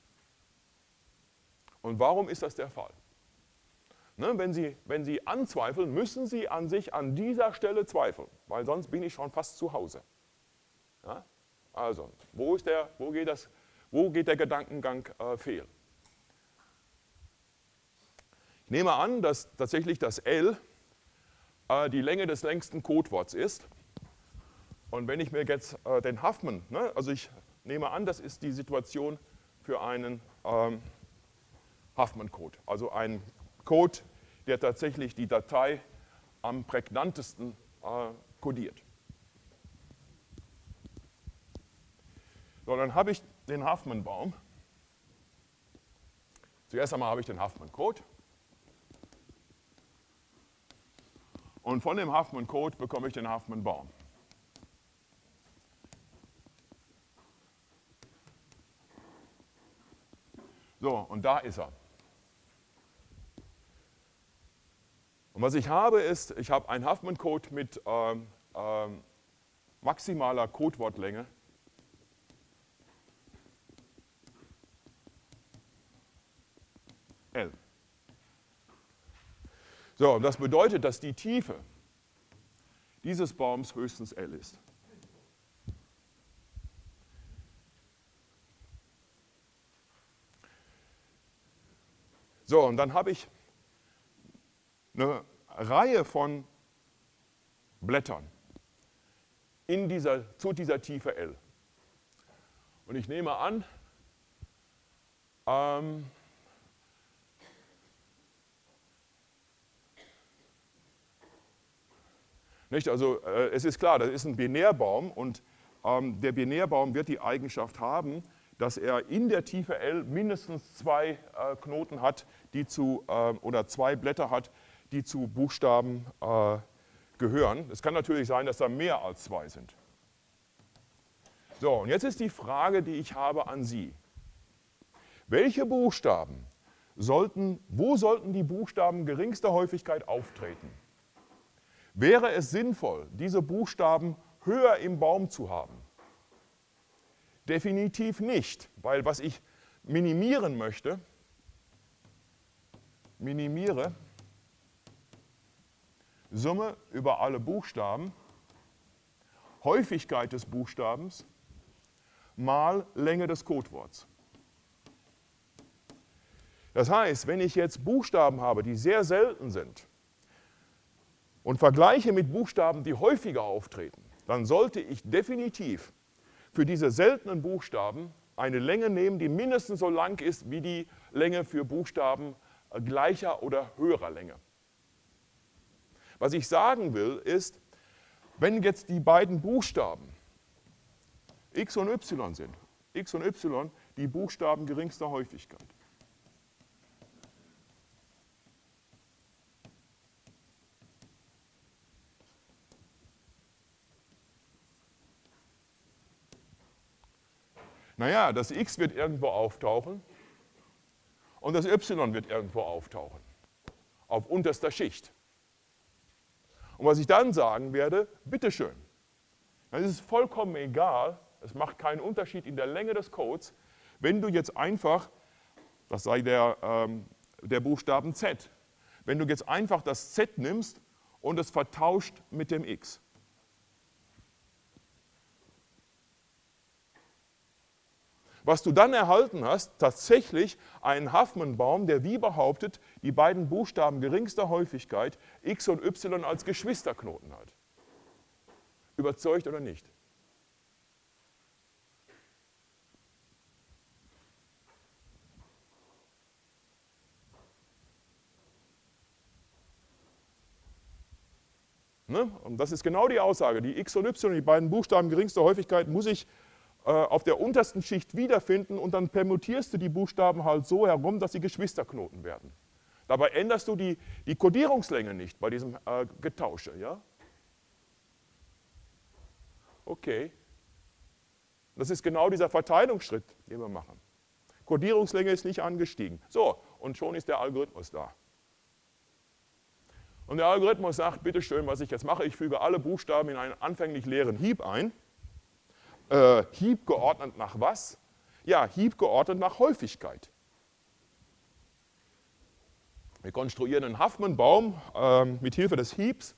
Und warum ist das der Fall? Ne, wenn, Sie, wenn Sie anzweifeln, müssen Sie an sich an dieser Stelle zweifeln, weil sonst bin ich schon fast zu Hause. Ja? Also, wo, ist der, wo, geht das, wo geht der Gedankengang äh, fehl? Ich nehme an, dass tatsächlich das L äh, die Länge des längsten Codeworts ist. Und wenn ich mir jetzt äh, den Huffman, ne, also ich nehme an, das ist die Situation für einen ähm, Huffman-Code, also ein Code, der tatsächlich die Datei am prägnantesten äh, codiert. So, dann habe ich den Huffman-Baum. Zuerst einmal habe ich den Huffman-Code. Und von dem Huffman-Code bekomme ich den Huffman-Baum. So, und da ist er. Und was ich habe ist, ich habe einen Huffman-Code mit ähm, ähm, maximaler Codewortlänge. L. So, und das bedeutet, dass die Tiefe dieses Baums höchstens L ist. So, und dann habe ich eine Reihe von Blättern in dieser, zu dieser Tiefe L. Und ich nehme an, ähm, nicht, also äh, es ist klar, das ist ein Binärbaum und ähm, der Binärbaum wird die Eigenschaft haben, dass er in der Tiefe L mindestens zwei äh, Knoten hat, die zu, äh, oder zwei Blätter hat, die zu Buchstaben äh, gehören. Es kann natürlich sein, dass da mehr als zwei sind. So, und jetzt ist die Frage, die ich habe an Sie. Welche Buchstaben sollten, wo sollten die Buchstaben geringster Häufigkeit auftreten? Wäre es sinnvoll, diese Buchstaben höher im Baum zu haben? Definitiv nicht, weil was ich minimieren möchte, minimiere Summe über alle Buchstaben, Häufigkeit des Buchstabens mal Länge des Codeworts. Das heißt, wenn ich jetzt Buchstaben habe, die sehr selten sind und vergleiche mit Buchstaben, die häufiger auftreten, dann sollte ich definitiv für diese seltenen Buchstaben eine Länge nehmen, die mindestens so lang ist wie die Länge für Buchstaben gleicher oder höherer Länge. Was ich sagen will, ist, wenn jetzt die beiden Buchstaben x und y sind, x und y die Buchstaben geringster Häufigkeit, naja, das x wird irgendwo auftauchen und das y wird irgendwo auftauchen, auf unterster Schicht. Und was ich dann sagen werde, bitteschön, dann ist es vollkommen egal, es macht keinen Unterschied in der Länge des Codes, wenn du jetzt einfach, das sei der, ähm, der Buchstaben Z, wenn du jetzt einfach das Z nimmst und es vertauscht mit dem X. Was du dann erhalten hast, tatsächlich einen Huffman-Baum, der wie behauptet, die beiden Buchstaben geringster Häufigkeit x und y als Geschwisterknoten hat. Überzeugt oder nicht? Ne? Und das ist genau die Aussage. Die x und y, die beiden Buchstaben geringster Häufigkeit, muss ich auf der untersten Schicht wiederfinden und dann permutierst du die Buchstaben halt so herum, dass sie Geschwisterknoten werden. Dabei änderst du die, die Kodierungslänge nicht bei diesem äh, Getausche. Ja? Okay. Das ist genau dieser Verteilungsschritt, den wir machen. Kodierungslänge ist nicht angestiegen. So, und schon ist der Algorithmus da. Und der Algorithmus sagt, bitteschön, was ich jetzt mache, ich füge alle Buchstaben in einen anfänglich leeren Heap ein. Äh, Heap geordnet nach was? Ja, Heap geordnet nach Häufigkeit. Wir konstruieren einen Huffman-Baum äh, mit Hilfe des Heaps.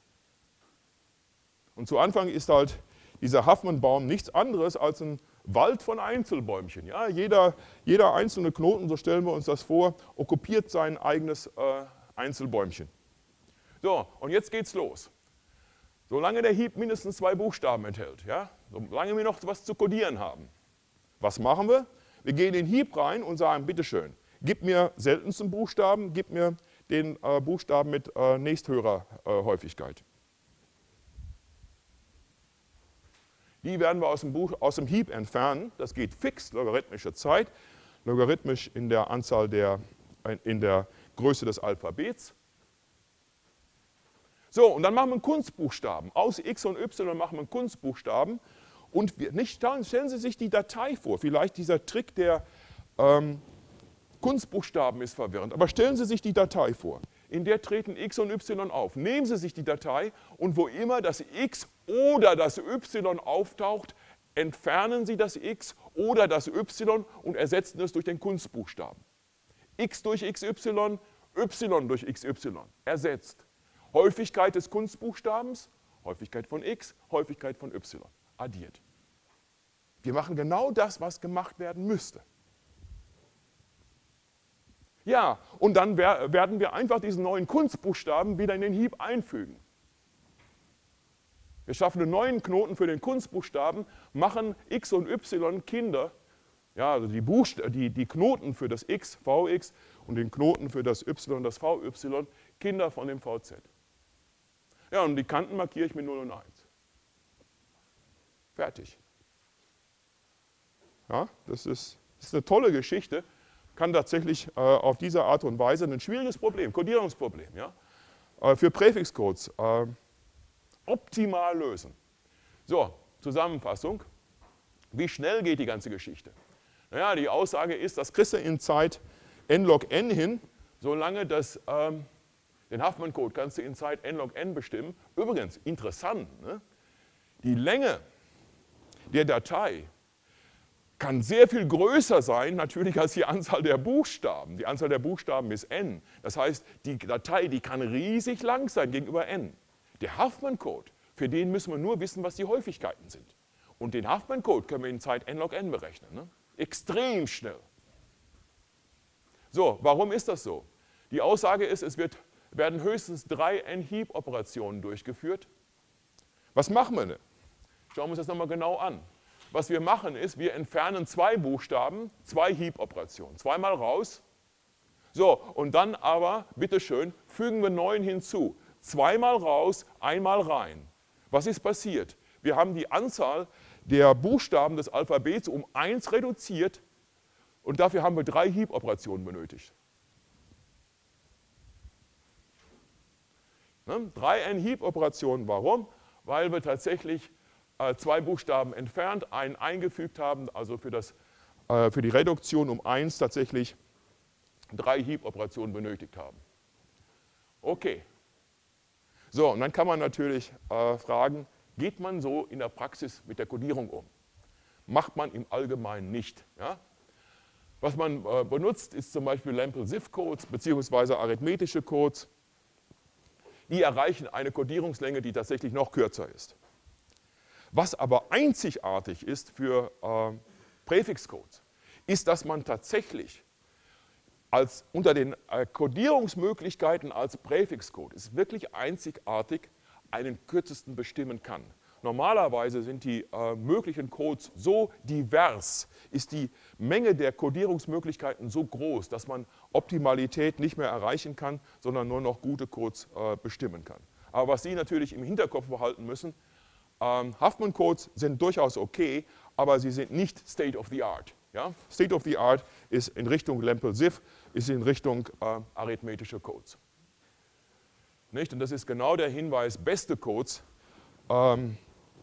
Und zu Anfang ist halt dieser Huffman-Baum nichts anderes als ein Wald von Einzelbäumchen. Ja, jeder, jeder einzelne Knoten, so stellen wir uns das vor, okkupiert sein eigenes äh, Einzelbäumchen. So, und jetzt geht's los. Solange der Heap mindestens zwei Buchstaben enthält, ja, solange wir noch was zu kodieren haben. Was machen wir? Wir gehen in den Heap rein und sagen, bitteschön, gib mir seltensten Buchstaben, gib mir den äh, Buchstaben mit äh, nächsthöherer äh, Häufigkeit. Die werden wir aus dem, Buch, aus dem Heap entfernen. Das geht fix, logarithmische Zeit, logarithmisch in der Anzahl der, in der Größe des Alphabets. So, und dann machen wir einen Kunstbuchstaben. Aus x und y machen wir einen Kunstbuchstaben. Und wir, nicht, stellen Sie sich die Datei vor. Vielleicht dieser Trick der ähm, Kunstbuchstaben ist verwirrend. Aber stellen Sie sich die Datei vor. In der treten x und y auf. Nehmen Sie sich die Datei und wo immer das x oder das y auftaucht, entfernen Sie das x oder das y und ersetzen es durch den Kunstbuchstaben. X durch xy, y durch xy ersetzt. Häufigkeit des Kunstbuchstabens, Häufigkeit von x, Häufigkeit von y, addiert. Wir machen genau das, was gemacht werden müsste. Ja, und dann werden wir einfach diesen neuen Kunstbuchstaben wieder in den Hieb einfügen. Wir schaffen einen neuen Knoten für den Kunstbuchstaben, machen x und y Kinder, ja, also die, Buchst die, die Knoten für das x, Vx, und den Knoten für das y, das Vy, Kinder von dem Vz. Ja, und die Kanten markiere ich mit null und eins. Fertig. Ja, das ist, das ist eine tolle Geschichte, kann tatsächlich äh, auf diese Art und Weise ein schwieriges Problem, Kodierungsproblem, ja, äh, für Präfixcodes äh, optimal lösen. So, Zusammenfassung. Wie schnell geht die ganze Geschichte? Naja, die Aussage ist, das kriegst du in Zeit n log n hin, solange das, ähm, den Huffman-Code kannst du in Zeit n log n bestimmen. Übrigens, interessant, ne? Die Länge der Datei kann sehr viel größer sein, natürlich, als die Anzahl der Buchstaben. Die Anzahl der Buchstaben ist n. Das heißt, die Datei, die kann riesig lang sein gegenüber n. Der Huffman-Code, für den müssen wir nur wissen, was die Häufigkeiten sind. Und den Huffman-Code können wir in Zeit n log n berechnen. Ne? Extrem schnell. So, warum ist das so? Die Aussage ist, es wird, werden höchstens drei n-Heap-Operationen durchgeführt. Was machen wir denn? Schauen wir uns das nochmal genau an. Was wir machen ist, wir entfernen zwei Buchstaben, zwei Heap-Operationen. Zweimal raus. So, und dann aber, bitteschön, fügen wir neun hinzu. Zweimal raus, einmal rein. Was ist passiert? Wir haben die Anzahl der Buchstaben des Alphabets um eins reduziert und dafür haben wir drei Heap-Operationen benötigt. Ne? Drei n-Heap-Operationen, warum? Weil wir tatsächlich äh, zwei Buchstaben entfernt, einen eingefügt haben, also für, das, äh, für die Reduktion um eins tatsächlich drei Heap-Operationen benötigt haben. Okay. So, und dann kann man natürlich äh, fragen, geht man so in der Praxis mit der Codierung um? Macht man im Allgemeinen nicht. Ja? Was man äh, benutzt, ist zum Beispiel Lemple-Ziff-Codes bzw. arithmetische Codes. Die erreichen eine Codierungslänge, die tatsächlich noch kürzer ist. Was aber einzigartig ist für äh, Präfixcodes, ist, dass man tatsächlich als unter den äh, Codierungsmöglichkeiten als Präfixcode ist wirklich einzigartig einen kürzesten bestimmen kann. Normalerweise sind die äh, möglichen Codes so divers, ist die Menge der Codierungsmöglichkeiten so groß, dass man Optimalität nicht mehr erreichen kann, sondern nur noch gute Codes äh, bestimmen kann. Aber was Sie natürlich im Hinterkopf behalten müssen, ähm, Huffman-Codes sind durchaus okay, aber sie sind nicht State of the Art. Ja? State of the Art ist in Richtung Lemple-Ziff, ist in Richtung äh, arithmetische Codes. Nicht? Und das ist genau der Hinweis, beste Codes, ähm,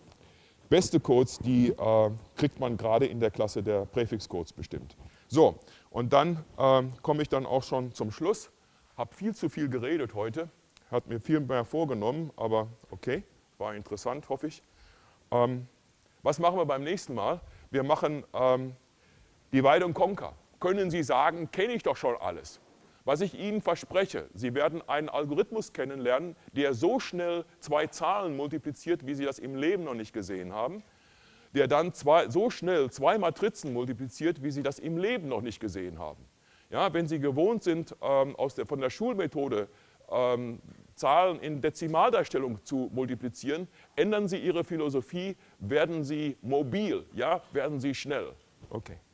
beste Codes, die äh, kriegt man gerade in der Klasse der Präfixcodes bestimmt. So, und dann äh, komme ich dann auch schon zum Schluss. Habe viel zu viel geredet heute, hat mir viel mehr vorgenommen, aber okay, war interessant, hoffe ich. Ähm, was machen wir beim nächsten Mal? Wir machen ähm, Divide and Conquer. Können Sie sagen, kenne ich doch schon alles. Was ich Ihnen verspreche, Sie werden einen Algorithmus kennenlernen, der so schnell zwei Zahlen multipliziert, wie Sie das im Leben noch nicht gesehen haben, der dann zwei, so schnell zwei Matrizen multipliziert, wie Sie das im Leben noch nicht gesehen haben. Ja, wenn Sie gewohnt sind, ähm, aus der, von der Schulmethode ähm, Zahlen in Dezimaldarstellung zu multiplizieren, ändern Sie Ihre Philosophie, werden Sie mobil, ja, werden Sie schnell. Okay.